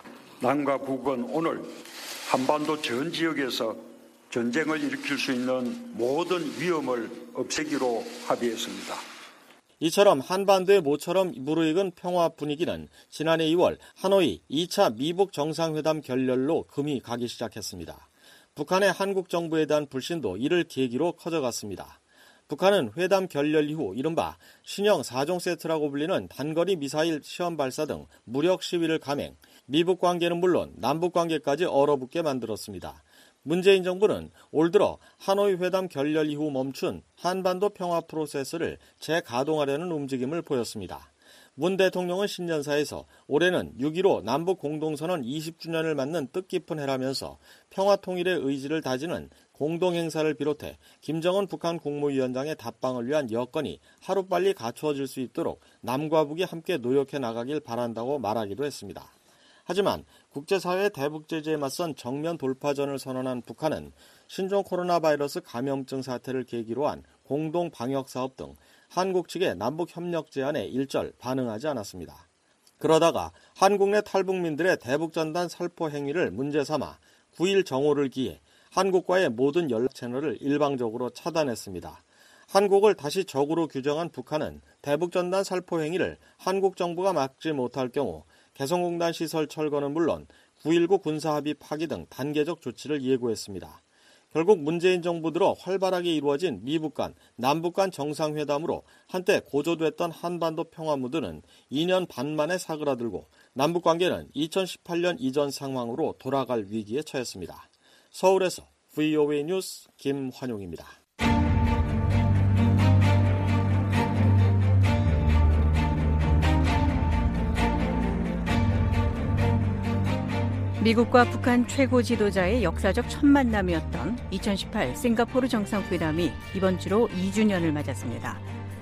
남과 북은 오늘 한반도 전 지역에서 전쟁을 일으킬 수 있는 모든 위험을 없애기로 합의했습니다. 이처럼 한반도의 모처럼 무르익은 평화 분위기는 지난해 2월 하노이 2차 미북 정상회담 결렬로 금이 가기 시작했습니다. 북한의 한국 정부에 대한 불신도 이를 계기로 커져갔습니다. 북한은 회담 결렬 이후 이른바 신형 4종 세트라고 불리는 단거리 미사일 시험 발사 등 무력 시위를 감행, 미북 관계는 물론 남북 관계까지 얼어붙게 만들었습니다. 문재인 정부는 올 들어 하노이 회담 결렬 이후 멈춘 한반도 평화 프로세스를 재가동하려는 움직임을 보였습니다. 문 대통령은 신년사에서 올해는 6.15 남북 공동선언 20주년을 맞는 뜻깊은 해라면서 평화 통일의 의지를 다지는 공동행사를 비롯해 김정은 북한 국무위원장의 답방을 위한 여건이 하루빨리 갖추어질 수 있도록 남과 북이 함께 노력해 나가길 바란다고 말하기도 했습니다. 하지만 국제사회의 대북 제재에 맞선 정면 돌파전을 선언한 북한은 신종 코로나 바이러스 감염증 사태를 계기로 한 공동 방역 사업 등 한국 측의 남북 협력 제안에 일절 반응하지 않았습니다. 그러다가 한국 내 탈북민들의 대북 전단 살포 행위를 문제 삼아 9일 정오를 기해 한국과의 모든 연락 채널을 일방적으로 차단했습니다. 한국을 다시 적으로 규정한 북한은 대북 전단 살포 행위를 한국 정부가 막지 못할 경우 개성공단 시설 철거는 물론 9.19 군사합의 파기 등 단계적 조치를 예고했습니다. 결국 문재인 정부 들어 활발하게 이루어진 미북 간, 남북 간 정상회담으로 한때 고조됐던 한반도 평화 무드는 2년 반 만에 사그라들고 남북 관계는 2018년 이전 상황으로 돌아갈 위기에 처했습니다. 서울에서 VOA 뉴스 김환용입니다. 미국과 북한 최고 지도자의 역사적 첫 만남이었던 2018 싱가포르 정상회담이 이번 주로 2주년을 맞았습니다.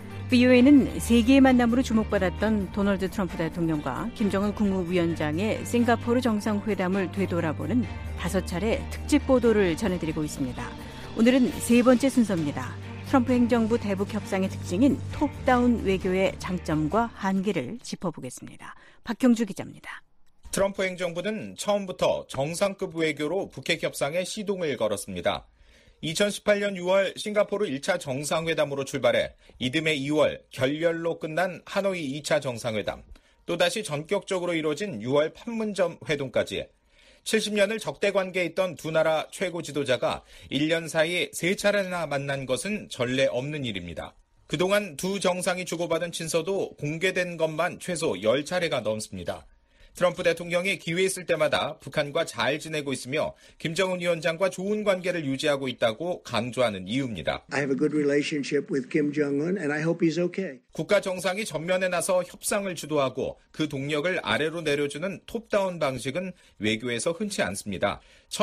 VOA는 세계의 만남으로 주목받았던 도널드 트럼프 대통령과 김정은 국무위원장의 싱가포르 정상회담을 되돌아보는 5차례 특집 보도를 전해드리고 있습니다. 오늘은 세 번째 순서입니다. 트럼프 행정부 대북 협상의 특징인 톱다운 외교의 장점과 한계를 짚어보겠습니다. 박형주 기자입니다. 트럼프 행정부는 처음부터 정상급 외교로 북핵 협상에 시동을 걸었습니다. 2018년 6월 싱가포르 1차 정상회담으로 출발해 이듬해 2월 결렬로 끝난 하노이 2차 정상회담, 또다시 전격적으로 이루어진 6월 판문점 회동까지 70년을 적대 관계에 있던 두 나라 최고 지도자가 1년 사이 3차례나 만난 것은 전례 없는 일입니다. 그동안 두 정상이 주고받은 친서도 공개된 것만 최소 10차례가 넘습니다. 트럼프 대통령이 기회 있을 때마다 북한과 잘 지내고 있으며 김정은 위원장과 좋은 관계를 유지하고 있다고 강조하는 이유입니다. I have a good relationship with Kim Jong-un and I hope he's okay. 국가 정상이 전면에 나서 협상을 주도하고 그 동력을 아래로 내려주는 톱다운 방식은 외교에서 흔치 않습니다.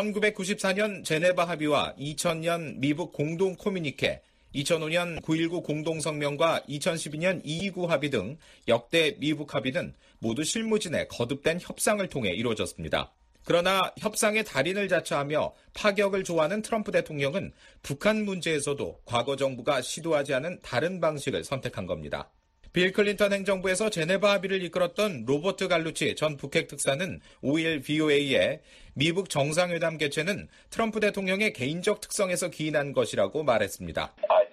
1994년 제네바 합의와 2000년 미북 공동 코뮤니케, 2005년 9.19 공동성명과 2012년 229 합의 등 역대 미북 합의는 모두 실무진의 거듭된 협상을 통해 이루어졌습니다. 그러나 협상의 달인을 자처하며 파격을 좋아하는 트럼프 대통령은 북한 문제에서도 과거 정부가 시도하지 않은 다른 방식을 선택한 겁니다. 빌 클린턴 행정부에서 제네바 합의를 이끌었던 로버트 갈루치 전 북핵 특사는 5일 VOA에 미북 정상회담 개최는 트럼프 대통령의 개인적 특성에서 기인한 것이라고 말했습니다.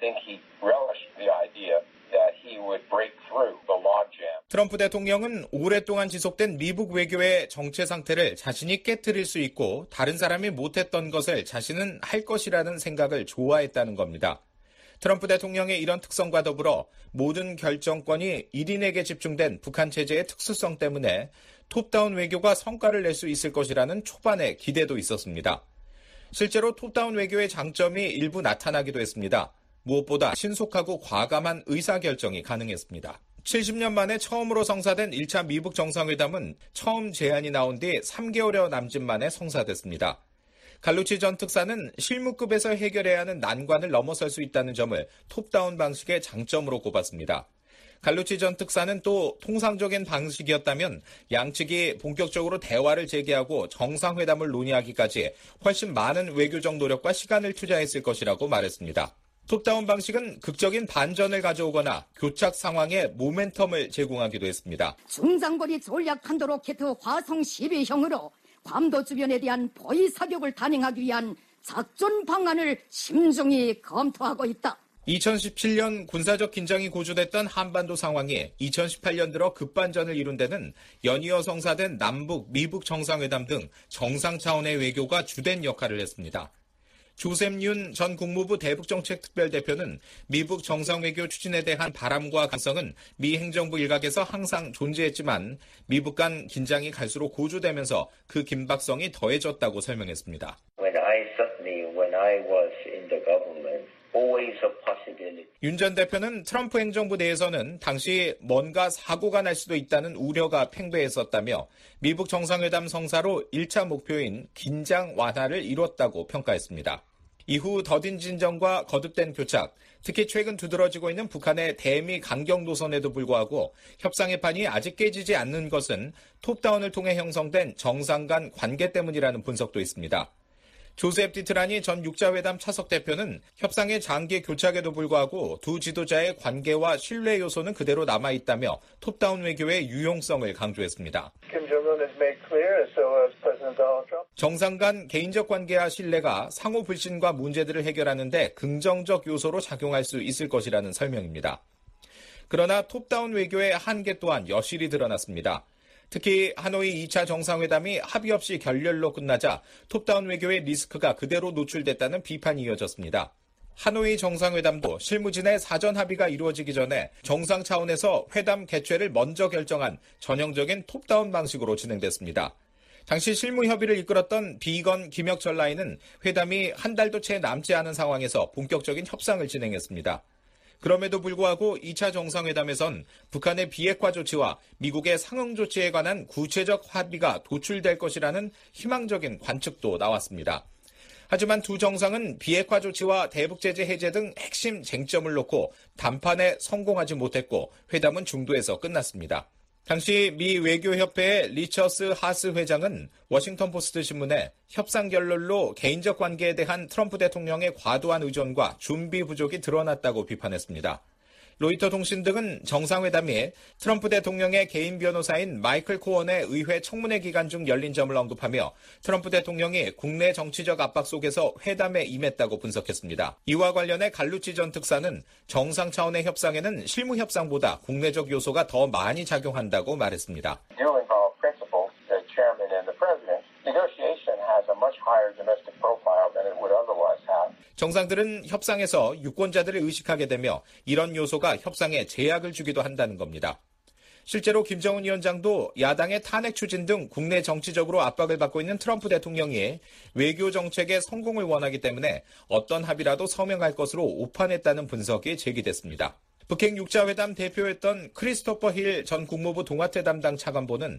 트럼프 대통령은 오랫동안 지속된 미북 외교의 정체 상태를 자신이 깨트릴 수 있고 다른 사람이 못했던 것을 자신은 할 것이라는 생각을 좋아했다는 겁니다. 트럼프 대통령의 이런 특성과 더불어 모든 결정권이 1인에게 집중된 북한 체제의 특수성 때문에 톱다운 외교가 성과를 낼 수 있을 것이라는 초반의 기대도 있었습니다. 실제로 톱다운 외교의 장점이 일부 나타나기도 했습니다. 무엇보다 신속하고 과감한 의사결정이 가능했습니다. 70년 만에 처음으로 성사된 1차 미북 정상회담은 처음 제안이 나온 뒤 3개월여 남짓 만에 성사됐습니다. 갈루치 전 특사는 실무급에서 해결해야 하는 난관을 넘어설 수 있다는 점을 톱다운 방식의 장점으로 꼽았습니다. 갈루치 전 특사는 또 통상적인 방식이었다면 양측이 본격적으로 대화를 재개하고 정상회담을 논의하기까지 훨씬 많은 외교적 노력과 시간을 투자했을 것이라고 말했습니다. 톱다운 방식은 극적인 반전을 가져오거나 교착 상황에 모멘텀을 제공하기도 했습니다. 중장거리 전략탄도 로켓 화성 12형으로 괌도 주변에 대한 포위 사격을 단행하기 위한 작전 방안을 심중히 검토하고 있다. 2017년 군사적 긴장이 고조됐던 한반도 상황이 2018년 들어 급반전을 이룬 데는 연이어 성사된 남북, 미북 정상회담 등 정상 차원의 외교가 주된 역할을 했습니다. 조셉 윤 전 국무부 대북정책특별대표는 미북 정상외교 추진에 대한 바람과 가능성은 미 행정부 일각에서 항상 존재했지만 미북 간 긴장이 갈수록 고조되면서 그 긴박성이 더해졌다고 설명했습니다. 윤 전 대표는 트럼프 행정부 내에서는 당시 뭔가 사고가 날 수도 있다는 우려가 팽배했었다며 미북 정상회담 성사로 1차 목표인 긴장 완화를 이뤘다고 평가했습니다. 이후 더딘 진정과 거듭된 교착, 특히 최근 두드러지고 있는 북한의 대미 강경 노선에도 불구하고 협상의 판이 아직 깨지지 않는 것은 톱다운을 통해 형성된 정상 간 관계 때문이라는 분석도 있습니다. 조셉 디트라니 전 육자회담 차석 대표는 협상의 장기 교착에도 불구하고 두 지도자의 관계와 신뢰 요소는 그대로 남아있다며 톱다운 외교의 유용성을 강조했습니다. 정상 간 개인적 관계와 신뢰가 상호 불신과 문제들을 해결하는 데 긍정적 요소로 작용할 수 있을 것이라는 설명입니다. 그러나 톱다운 외교의 한계 또한 여실히 드러났습니다. 특히 하노이 2차 정상회담이 합의 없이 결렬로 끝나자 톱다운 외교의 리스크가 그대로 노출됐다는 비판이 이어졌습니다. 하노이 정상회담도 실무진의 사전 합의가 이루어지기 전에 정상 차원에서 회담 개최를 먼저 결정한 전형적인 톱다운 방식으로 진행됐습니다. 당시 실무 협의를 이끌었던 비건 김혁철 라인은 회담이 한 달도 채 남지 않은 상황에서 본격적인 협상을 진행했습니다. 그럼에도 불구하고 2차 정상회담에선 북한의 비핵화 조치와 미국의 상응 조치에 관한 구체적 합의가 도출될 것이라는 희망적인 관측도 나왔습니다. 하지만 두 정상은 비핵화 조치와 대북제재 해제 등 핵심 쟁점을 놓고談判에 성공하지 못했고 회담은 중도에서 끝났습니다. 당시 미 외교협회의 리처스 하스 회장은 워싱턴 포스트 신문에 협상 결렬로 개인적 관계에 대한 트럼프 대통령의 과도한 의존과 준비 부족이 드러났다고 비판했습니다. 로이터 통신 등은 정상회담이 트럼프 대통령의 개인 변호사인 마이클 코언의 의회 청문회 기간 중 열린 점을 언급하며 트럼프 대통령이 국내 정치적 압박 속에서 회담에 임했다고 분석했습니다. 이와 관련해 갈루치 전 특사는 정상 차원의 협상에는 실무 협상보다 국내적 요소가 더 많이 작용한다고 말했습니다. 정상들은 협상에서 유권자들을 의식하게 되며 이런 요소가 협상에 제약을 주기도 한다는 겁니다. 실제로 김정은 위원장도 야당의 탄핵 추진 등 국내 정치적으로 압박을 받고 있는 트럼프 대통령이 외교 정책의 성공을 원하기 때문에 어떤 합의라도 서명할 것으로 오판했다는 분석이 제기됐습니다. 북핵 6자 회담 대표였던 크리스토퍼 힐 전 국무부 동아태 담당 차관보는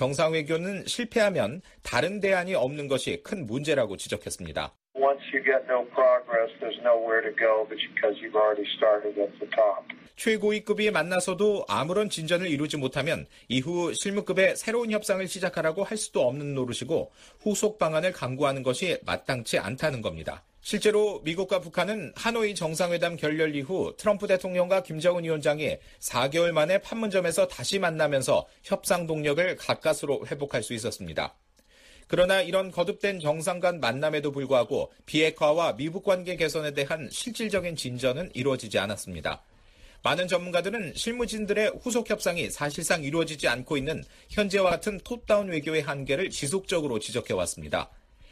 정상외교는 실패하면 다른 대안이 없는 것이 큰 문제라고 지적했습니다. Once you get no progress, there's nowhere to go because you've already started at the top. 최고위급이 만나서도 아무런 진전을 이루지 못하면 이후 실무급의 새로운 협상을 시작하라고 할 수도 없는 노릇이고 후속 방안을 강구하는 것이 마땅치 않다는 겁니다. 실제로 미국과 북한은 하노이 정상회담 결렬 이후 트럼프 대통령과 김정은 위원장이 4개월 만에 판문점에서 다시 만나면서 협상 동력을 가까스로 회복할 수 있었습니다. 그러나 이런 거듭된 정상 간 만남에도 불구하고 비핵화와 미북 관계 개선에 대한 실질적인 진전은 이루어지지 않았습니다. 많은 전문가들은 실무진들의 후속 협상이 사실상 이루어지지 않고 있는 현재와 같은 톱다운 외교의 한계를 지속적으로 지적해왔습니다.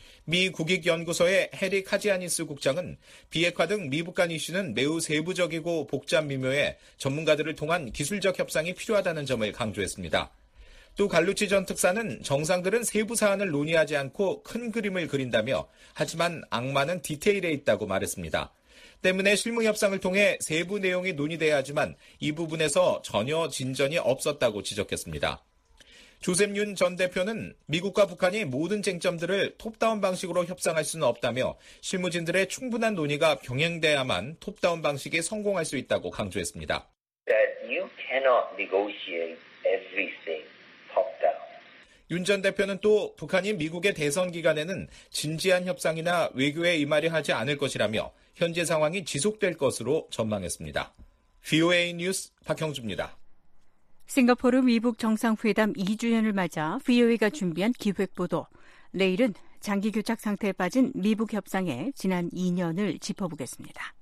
미 국익연구소의 해리 카지아니스 국장은 비핵화 등 미북 간 이슈는 매우 세부적이고 복잡 미묘해 전문가들을 통한 기술적 협상이 필요하다는 점을 강조했습니다. 또 갈루치 전 특사는 정상들은 세부 사안을 논의하지 않고 큰 그림을 그린다며 하지만 악마는 디테일에 있다고 말했습니다. 때문에 실무 협상을 통해 세부 내용이 논의돼야 하지만 이 부분에서 전혀 진전이 없었다고 지적했습니다. 조셉 윤 전 대표는 미국과 북한이 모든 쟁점들을 톱다운 방식으로 협상할 수는 없다며 실무진들의 충분한 논의가 병행돼야만 톱다운 방식이 성공할 수 있다고 강조했습니다. That you cannot negotiate everything top down. 윤 전 대표는 또 북한이 미국의 대선 기간에는 진지한 협상이나 외교에 임하려 하지 않을 것이라며 현재 상황이 지속될 것으로 전망했습니다. VOA 뉴스 박형주입니다. 싱가포르 미북 정상회담 2주년을 맞아 VOA가 준비한 기획보도. 내일은 장기 교착 상태에 빠진 미북 협상의 지난 2년을 짚어보겠습니다.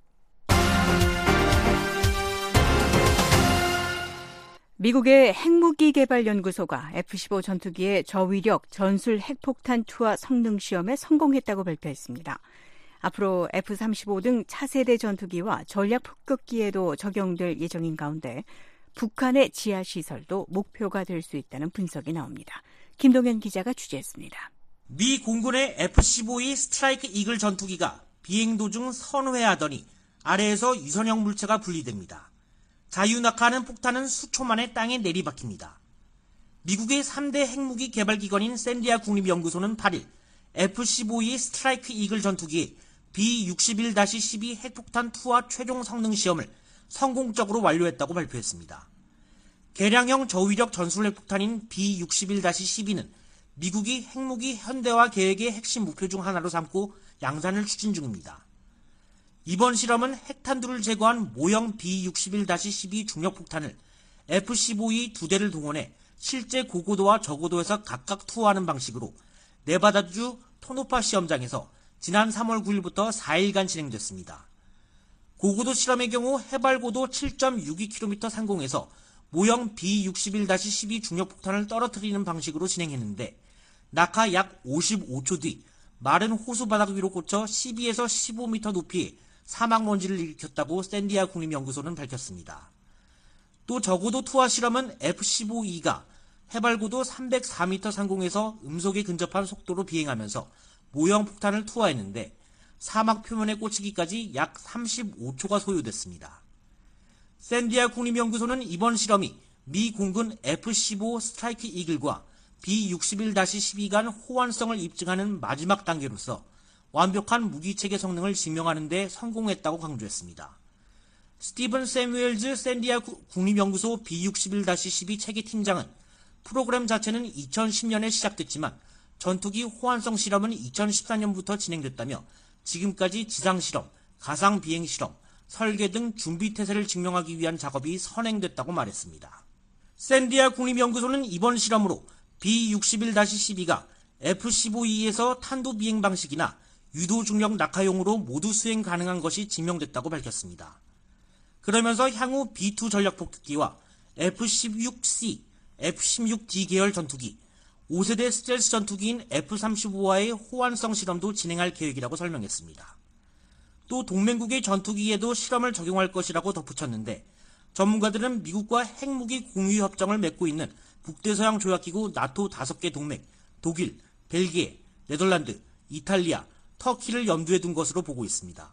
미국의 핵무기개발연구소가 F-15 전투기의 저위력 전술 핵폭탄 투하 성능 시험에 성공했다고 발표했습니다. 앞으로 F-35 등 차세대 전투기와 전략 폭격기에도 적용될 예정인 가운데 북한의 지하시설도 목표가 될 수 있다는 분석이 나옵니다. 김동현 기자가 취재했습니다. 미 공군의 F-15E 스트라이크 이글 전투기가 비행 도중 선회하더니 아래에서 유선형 물체가 분리됩니다. 자유낙하하는 폭탄은 수초 만에 땅에 내리박힙니다. 미국의 3대 핵무기 개발기관인 샌디아 국립연구소는 8일 F-15E 스트라이크 이글 전투기 B-61-12 핵폭탄 투하 최종 성능 시험을 성공적으로 완료했다고 발표했습니다. 개량형 저위력 전술 핵폭탄인 B-61-12는 미국이 핵무기 현대화 계획의 핵심 목표 중 하나로 삼고 양산을 추진 중입니다. 이번 실험은 핵탄두를 제거한 모형 B-61-12 중력폭탄을 F-15E 2대를 동원해 실제 고고도와 저고도에서 각각 투하하는 방식으로 네바다주 토노파 시험장에서 지난 3월 9일부터 4일간 진행됐습니다. 고고도 실험의 경우 해발고도 7.62km 상공에서 모형 B-61-12 중력폭탄을 떨어뜨리는 방식으로 진행했는데 낙하 약 55초 뒤 마른 호수 바닥 위로 꽂혀 12에서 15m 높이의 사막 먼지를 일으켰다고 샌디아 국립연구소는 밝혔습니다. 또 적어도 투하 실험은 F-15E가 해발고도 304m 상공에서 음속에 근접한 속도로 비행하면서 모형 폭탄을 투하했는데 사막 표면에 꽂히기까지 약 35초가 소요됐습니다. 샌디아 국립연구소는 이번 실험이 미 공군 F-15 스트라이크 이글과 B-61-12 간 호환성을 입증하는 마지막 단계로서 완벽한 무기체계 성능을 증명하는 데 성공했다고 강조했습니다. 스티븐 세뮤엘즈 샌디아 국립연구소 B-61-12 체계팀장은 프로그램 자체는 2010년에 시작됐지만 전투기 호환성 실험은 2014년부터 진행됐다며 지금까지 지상실험, 가상비행실험, 설계 등 준비태세를 증명하기 위한 작업이 선행됐다고 말했습니다. 샌디아 국립연구소는 이번 실험으로 B-61-12가 F-15E에서 탄도비행 방식이나 유도중력 낙하용으로 모두 수행 가능한 것이 증명됐다고 밝혔습니다. 그러면서 향후 B-2 전략폭격기와 F-16C, F-16D 계열 전투기, 5세대 스텔스 전투기인 F-35와의 호환성 실험도 진행할 계획이라고 설명했습니다. 또 동맹국의 전투기에도 실험을 적용할 것이라고 덧붙였는데 전문가들은 미국과 핵무기 공유 협정을 맺고 있는 북대서양 조약기구 나토 5개 동맹, 독일, 벨기에, 네덜란드, 이탈리아, 터키를 염두에 둔 것으로 보고 있습니다.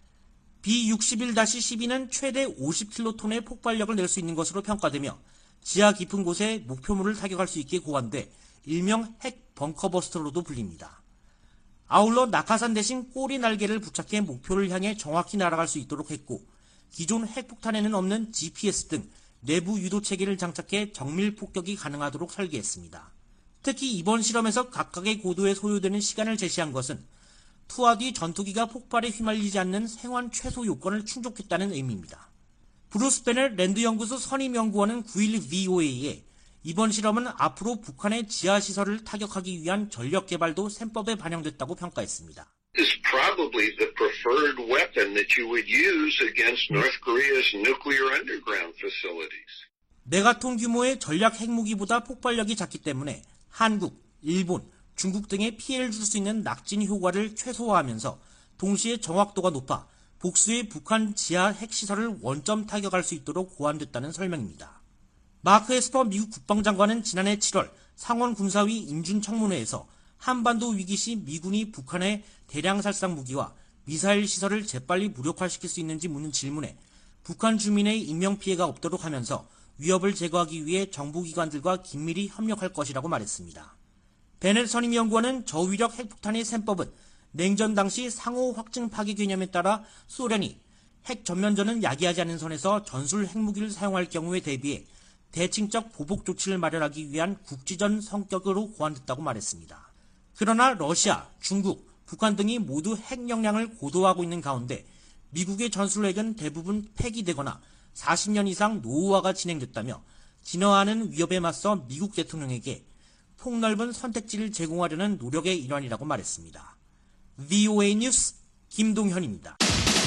B-61-12는 최대 50킬로톤의 폭발력을 낼 수 있는 것으로 평가되며 지하 깊은 곳에 목표물을 타격할 수 있게 고안돼 일명 핵 벙커버스터로도 불립니다. 아울러 낙하산 대신 꼬리 날개를 부착해 목표를 향해 정확히 날아갈 수 있도록 했고 기존 핵폭탄에는 없는 GPS 등 내부 유도 체계를 장착해 정밀 폭격이 가능하도록 설계했습니다. 특히 이번 실험에서 각각의 고도에 소요되는 시간을 제시한 것은 투하 뒤 전투기가 폭발에 휘말리지 않는 생환 최소 요건을 충족했다는 의미입니다. 브루스 베넬 랜드연구소 선임연구원은 9일 VOA에 이번 실험은 앞으로 북한의 지하시설을 타격하기 위한 전력 개발도 셈법에 반영됐다고 평가했습니다. is probably the preferred weapon that you would use against North Korea's nuclear underground facilities. 메가톤 규모의 전략 핵무기보다 폭발력이 작기 때문에 한국, 일본, 중국 등에 피해를 줄 수 있는 낙진 효과를 최소화하면서 동시에 정확도가 높아 복수의 북한 지하 핵시설을 원점 타격할 수 있도록 고안됐다는 설명입니다. 마크 에스퍼 미국 국방장관은 지난해 7월 상원 군사위 인준청문회에서 한반도 위기 시 미군이 북한의 대량 살상 무기와 미사일 시설을 재빨리 무력화시킬 수 있는지 묻는 질문에 북한 주민의 인명피해가 없도록 하면서 위협을 제거하기 위해 정부기관들과 긴밀히 협력할 것이라고 말했습니다. 베넷 선임연구원은 저위력 핵폭탄의 셈법은 냉전 당시 상호 확증 파기 개념에 따라 소련이 핵 전면전은 야기하지 않는 선에서 전술 핵무기를 사용할 경우에 대비해 대칭적 보복 조치를 마련하기 위한 국지전 성격으로 고안됐다고 말했습니다. 그러나 러시아, 중국, 북한 등이 모두 핵 역량을 고도화하고 있는 가운데 미국의 전술핵은 대부분 폐기되거나 40년 이상 노후화가 진행됐다며 진화하는 위협에 맞서 미국 대통령에게 폭넓은 선택지를 제공하려는 노력의 일환이라고 말했습니다. VOA 뉴스 김동현입니다.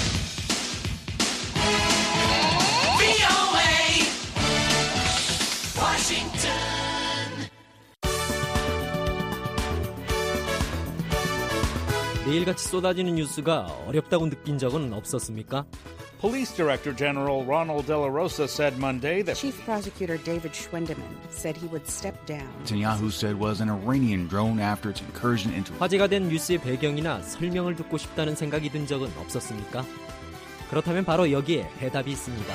매일같이 쏟아지는 뉴스가 어렵다고 느낀 적은 없었습니까? Police Director General Ronald De La Rosa said Monday that Chief Prosecutor David Schwendeman said he would step down. Netanyahu said was an Iranian drone after its incursion into. 화제가 된 뉴스의 배경이나 설명을 듣고 싶다는 생각이 든 적은 없었습니까? 그렇다면 바로 여기에 해답이 있습니다.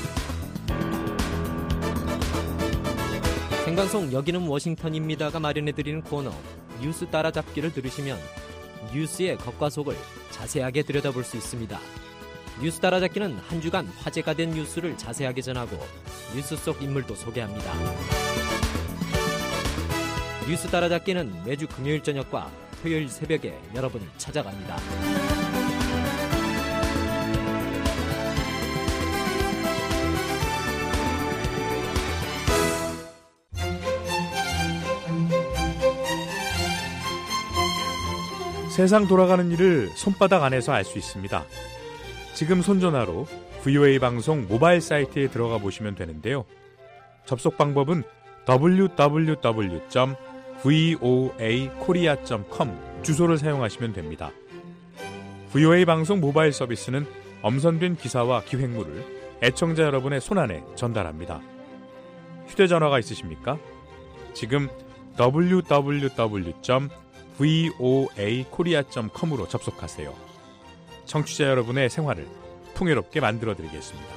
생방송 여기는 워싱턴입니다가 마련해드리는 코너 뉴스 따라잡기를 들으시면 뉴스의 겉과 속을 자세하게 들여다볼 수 있습니다. 뉴스 따라잡기는 한 주간 화제가 된 뉴스를 자세하게 전하고 뉴스 속 인물도 소개합니다. 뉴스 따라잡기는 매주 금요일 저녁과 토요일 새벽에 여러분을 찾아갑니다. 세상 돌아가는 일을 손바닥 안에서 알 수 있습니다. 지금 손전화로 VOA 방송 모바일 사이트에 들어가 보시면 되는데요. 접속 방법은 www.voakorea.com 주소를 사용하시면 됩니다. VOA 방송 모바일 서비스는 엄선된 기사와 기획물을 애청자 여러분의 손안에 전달합니다. 휴대전화가 있으십니까? 지금 www.voakorea.com으로 접속하세요. 청취자 여러분의 생활을 풍요롭게 만들어드리겠습니다.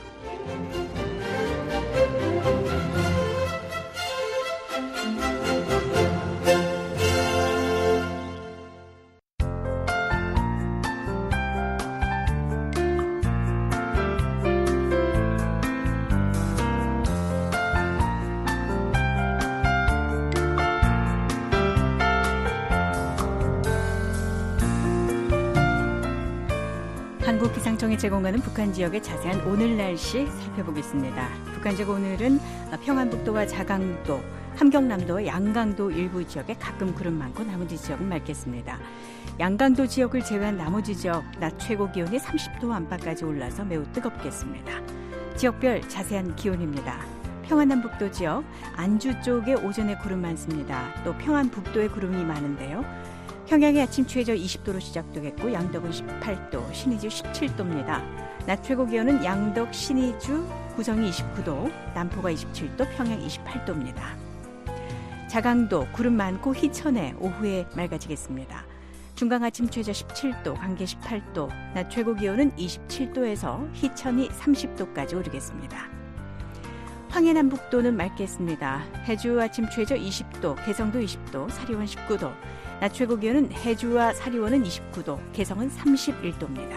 한국기상청이 제공하는 북한 지역의 자세한 오늘 날씨 살펴보겠습니다. 북한 지역 오늘은 평안북도와 자강도, 함경남도와 양강도 일부 지역에 가끔 구름 많고 나머지 지역은 맑겠습니다. 양강도 지역을 제외한 나머지 지역 낮 최고 기온이 30도 안팎까지 올라서 매우 뜨겁겠습니다. 지역별 자세한 기온입니다. 평안남북도 지역, 안주 쪽에 오전에 구름 많습니다. 또 평안북도에 구름이 많은데요. 평양의 아침 최저 20도로 시작되겠고 양덕은 18도, 신의주 17도입니다. 낮 최고 기온은 양덕, 신의주, 구성이 29도, 남포가 27도, 평양 28도입니다. 자강도 구름 많고 희천에 오후에 맑아지겠습니다. 중강 아침 최저 17도, 강계 18도, 낮 최고 기온은 27도에서 희천이 30도까지 오르겠습니다. 황해남북도는 맑겠습니다. 해주 아침 최저 20도, 개성도 20도, 사리원 19도, 낮 최고 기온은 해주와 사리원은 29도, 개성은 31도입니다.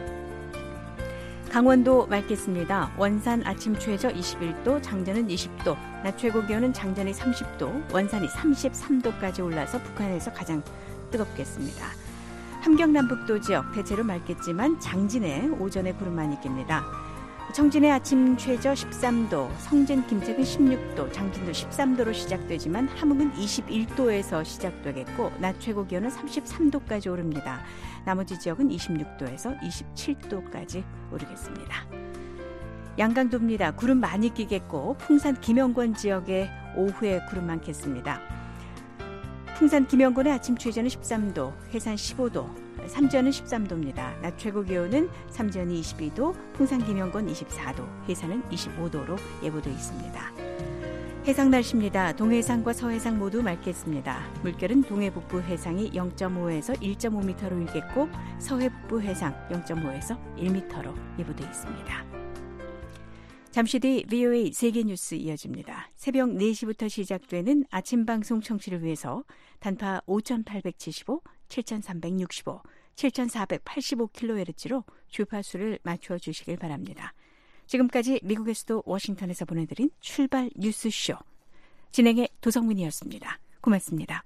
강원도 맑겠습니다. 원산 아침 최저 21도, 장전은 20도, 낮 최고 기온은 장전이 30도, 원산이 33도까지 올라서 북한에서 가장 뜨겁겠습니다. 함경남북도 지역 대체로 맑겠지만 장진에 오전에 구름 많이 낍니다. 청진의 아침 최저 13도, 성진 김책은 16도, 장진도 13도로 시작되지만 함흥은 21도에서 시작되겠고 낮 최고 기온은 33도까지 오릅니다. 나머지 지역은 26도에서 27도까지 오르겠습니다. 양강도입니다. 구름 많이 끼겠고 풍산 김영권 지역에 오후에 구름 많겠습니다. 풍산 김영권의 아침 최저는 13도, 해산 15도, 삼전은 13도입니다. 낮 최고 기온은 삼전이 22도, 풍산 김영권 24도, 해산은 25도로 예보되어 있습니다. 해상 날씨입니다. 동해상과 서해상 모두 맑겠습니다. 물결은 동해북부 해상이 0.5에서 1.5m로 일겠고 서해북부 해상 0.5에서 1m로 예보되어 있습니다. 잠시 뒤 VOA 세계뉴스 이어집니다. 새벽 4시부터 시작되는 아침 방송 청취를 위해서 단파 5875, 7365, 7485kHz로 주파수를 맞춰 주시길 바랍니다. 지금까지 미국의 수도 워싱턴에서 보내드린 출발 뉴스쇼. 진행의 도성문이었습니다. 고맙습니다.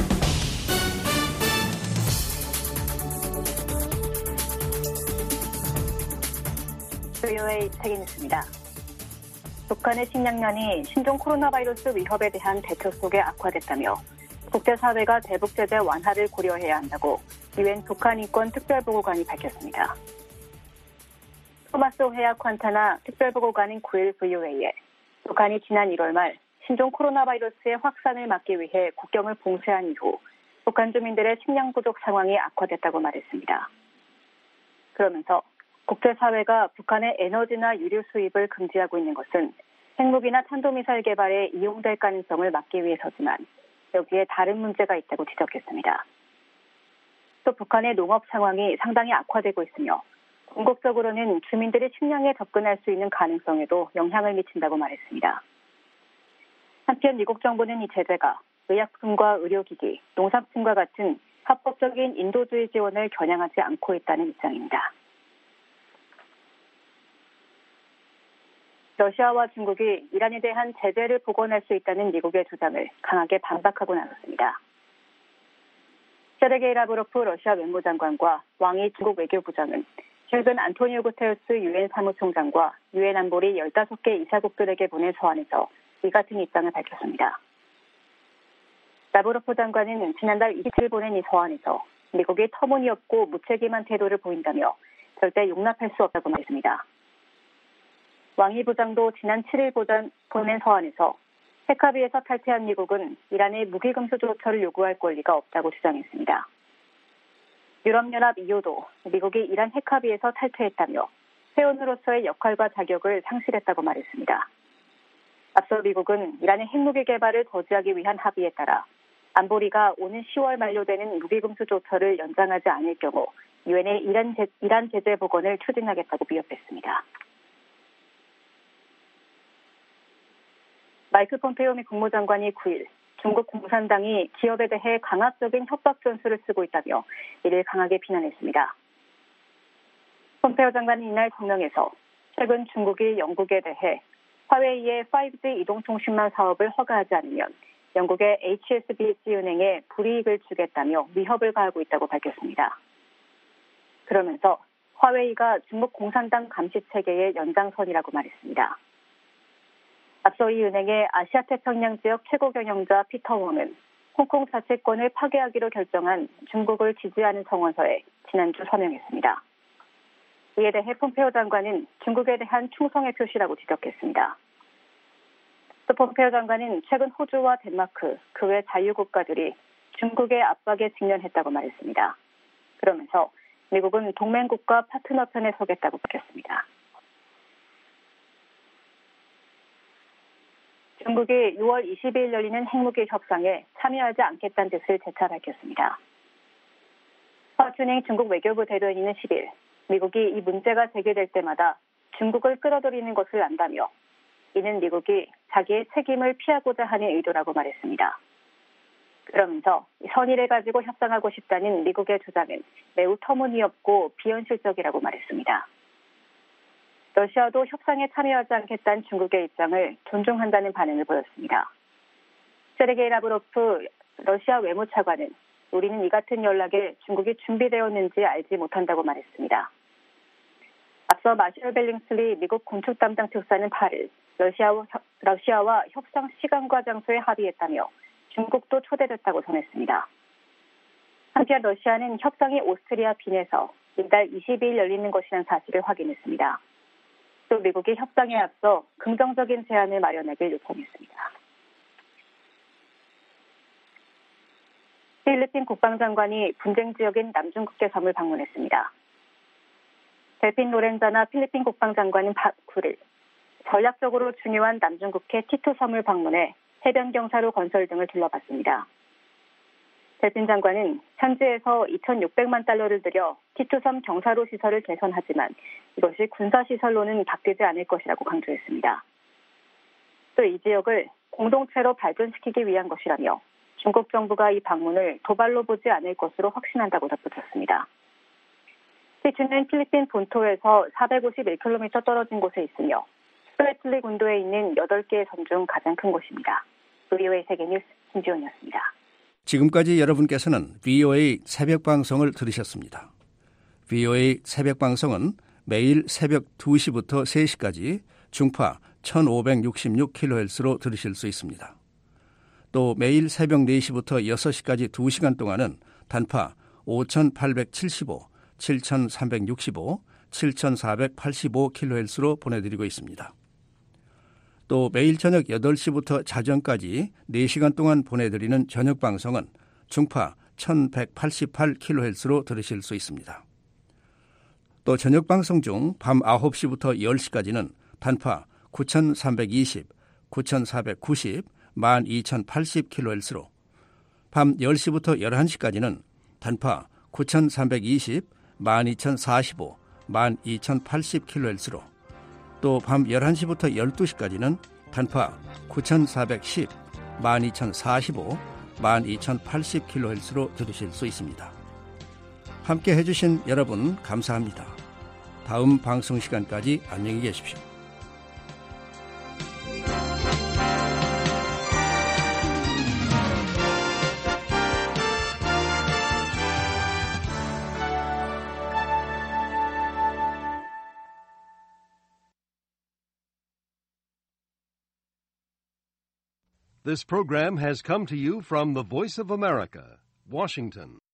VOA 세계뉴스입니다. 북한의 식량난이 신종 코로나 바이러스 위협에 대한 대처 속에 악화됐다며 국제사회가 대북 제재 완화를 고려해야 한다고 유엔 북한 인권 특별보고관이 밝혔습니다. 토마스 헤아 퀀타나 특별보고관인 9일 VOA에 북한이 지난 1월 말 신종 코로나 바이러스의 확산을 막기 위해 국경을 봉쇄한 이후 북한 주민들의 식량 부족 상황이 악화됐다고 말했습니다. 그러면서 국제사회가 북한의 에너지나 유류 수입을 금지하고 있는 것은 핵무기나 탄도미사일 개발에 이용될 가능성을 막기 위해서지만 여기에 다른 문제가 있다고 지적했습니다. 또 북한의 농업 상황이 상당히 악화되고 있으며 궁극적으로는 주민들이 식량에 접근할 수 있는 가능성에도 영향을 미친다고 말했습니다. 한편 미국 정부는 이 제재가 의약품과 의료기기, 농산품과 같은 합법적인 인도주의 지원을 겨냥하지 않고 있다는 입장입니다. 러시아와 중국이 이란에 대한 제재를 복원할 수 있다는 미국의 주장을 강하게 반박하고 나섰습니다. 세르게이 라브로프 러시아 외무장관과 왕이 중국 외교부장은 최근 안토니오 구테르스 유엔 사무총장과 유엔 안보리 15개 이사국들에게 보낸 서한에서 이 같은 입장을 밝혔습니다. 라브로프 장관은 지난달 27일 보낸 이 서한에서 미국이 터무니없고 무책임한 태도를 보인다며 절대 용납할 수 없다고 말했습니다. 왕이 부장도 지난 7일 보낸 서한에서 핵합의에서 탈퇴한 미국은 이란의 무기금수 조처를 요구할 권리가 없다고 주장했습니다. 유럽연합 EU도 미국이 이란 핵합의에서 탈퇴했다며 회원으로서의 역할과 자격을 상실했다고 말했습니다. 앞서 미국은 이란의 핵무기 개발을 저지하기 위한 합의에 따라 안보리가 오는 10월 만료되는 무기금수 조처를 연장하지 않을 경우 유엔의 이란 제재 복원을 추진하겠다고 위협했습니다. 마이크 폼페이오 미 국무장관이 9일 중국 공산당이 기업에 대해 강압적인 협박 전술을 쓰고 있다며 이를 강하게 비난했습니다. 폼페이오 장관은 이날 성명에서 최근 중국이 영국에 대해 화웨이의 5G 이동통신망 사업을 허가하지 않으면 영국의 HSBC 은행에 불이익을 주겠다며 위협을 가하고 있다고 밝혔습니다. 그러면서 화웨이가 중국 공산당 감시체계의 연장선이라고 말했습니다. 앞서 이 은행의 아시아태평양 지역 최고 경영자 피터 웡은 홍콩 자치권을 파괴하기로 결정한 중국을 지지하는 성원서에 지난주 서명했습니다. 이에 대해 폼페이오 장관은 중국에 대한 충성의 표시라고 지적했습니다. 또 폼페이오 장관은 최근 호주와 덴마크, 그 외 자유국가들이 중국의 압박에 직면했다고 말했습니다. 그러면서 미국은 동맹국가 파트너 편에 서겠다고 밝혔습니다. 중국이 6월 22일 열리는 핵무기 협상에 참여하지 않겠다는 뜻을 재차 밝혔습니다. 화춘행 중국 외교부 대변인은 10일 미국이 이 문제가 제기될 때마다 중국을 끌어들이는 것을 안다며 이는 미국이 자기의 책임을 피하고자 하는 의도라고 말했습니다. 그러면서 선의를 가지고 협상하고 싶다는 미국의 주장은 매우 터무니없고 비현실적이라고 말했습니다. 러시아도 협상에 참여하지 않겠다는 중국의 입장을 존중한다는 반응을 보였습니다. 세르게이 라브로프 러시아 외무차관은 우리는 이 같은 연락에 중국이 준비되었는지 알지 못한다고 말했습니다. 앞서 마셜 벨링슬리 미국 군축 담당 특사는 8일 러시아와 협상 시간과 장소에 합의했다며 중국도 초대됐다고 전했습니다. 한편 러시아는 협상이 오스트리아 빈에서 이달 22일 열리는 것이라는 사실을 확인했습니다. 또 미국이 협상에 앞서 긍정적인 제안을 마련하길 요청했습니다. 필리핀 국방장관이 분쟁 지역인 남중국해 섬을 방문했습니다. 델핀 로렌자나 필리핀 국방장관은 9일 전략적으로 중요한 남중국해 티투 섬을 방문해 해변 경사로 건설 등을 둘러봤습니다. 델핀 장관은 현지에서 2,600만 달러를 들여 티투섬 경사로 시설을 개선하지만 이것이 군사시설로는 바뀌지 않을 것이라고 강조했습니다. 또 이 지역을 공동체로 발전시키기 위한 것이라며 중국 정부가 이 방문을 도발로 보지 않을 것으로 확신한다고 덧붙였습니다. 티투는 필리핀 본토에서 451km 떨어진 곳에 있으며 스프레틀리 군도에 있는 8개의 섬 중 가장 큰 곳입니다. VOA 세계뉴스 김지원이었습니다. 지금까지 여러분께서는 VOA 새벽방송을 들으셨습니다. VOA 새벽방송은 매일 새벽 2시부터 3시까지 중파 1566kHz로 들으실 수 있습니다. 또 매일 새벽 4시부터 6시까지 2시간 동안은 단파 5875, 7365, 7485kHz로 보내드리고 있습니다. 또 매일 저녁 8시부터 자정까지 4시간 동안 보내드리는 저녁 방송은 중파 1188kHz로 들으실 수 있습니다. 또 저녁 방송 중 밤 9시부터 10시까지는 단파 9320, 9490, 12080kHz로 밤 10시부터 11시까지는 단파 9320, 12045, 12080kHz로 또 밤 11시부터 12시까지는 단파 9410, 12045, 12080kHz로 들으실 수 있습니다. 함께 해주신 여러분 감사합니다. 다음 방송 시간까지 안녕히 계십시오. This program has come to you from the Voice of America, Washington.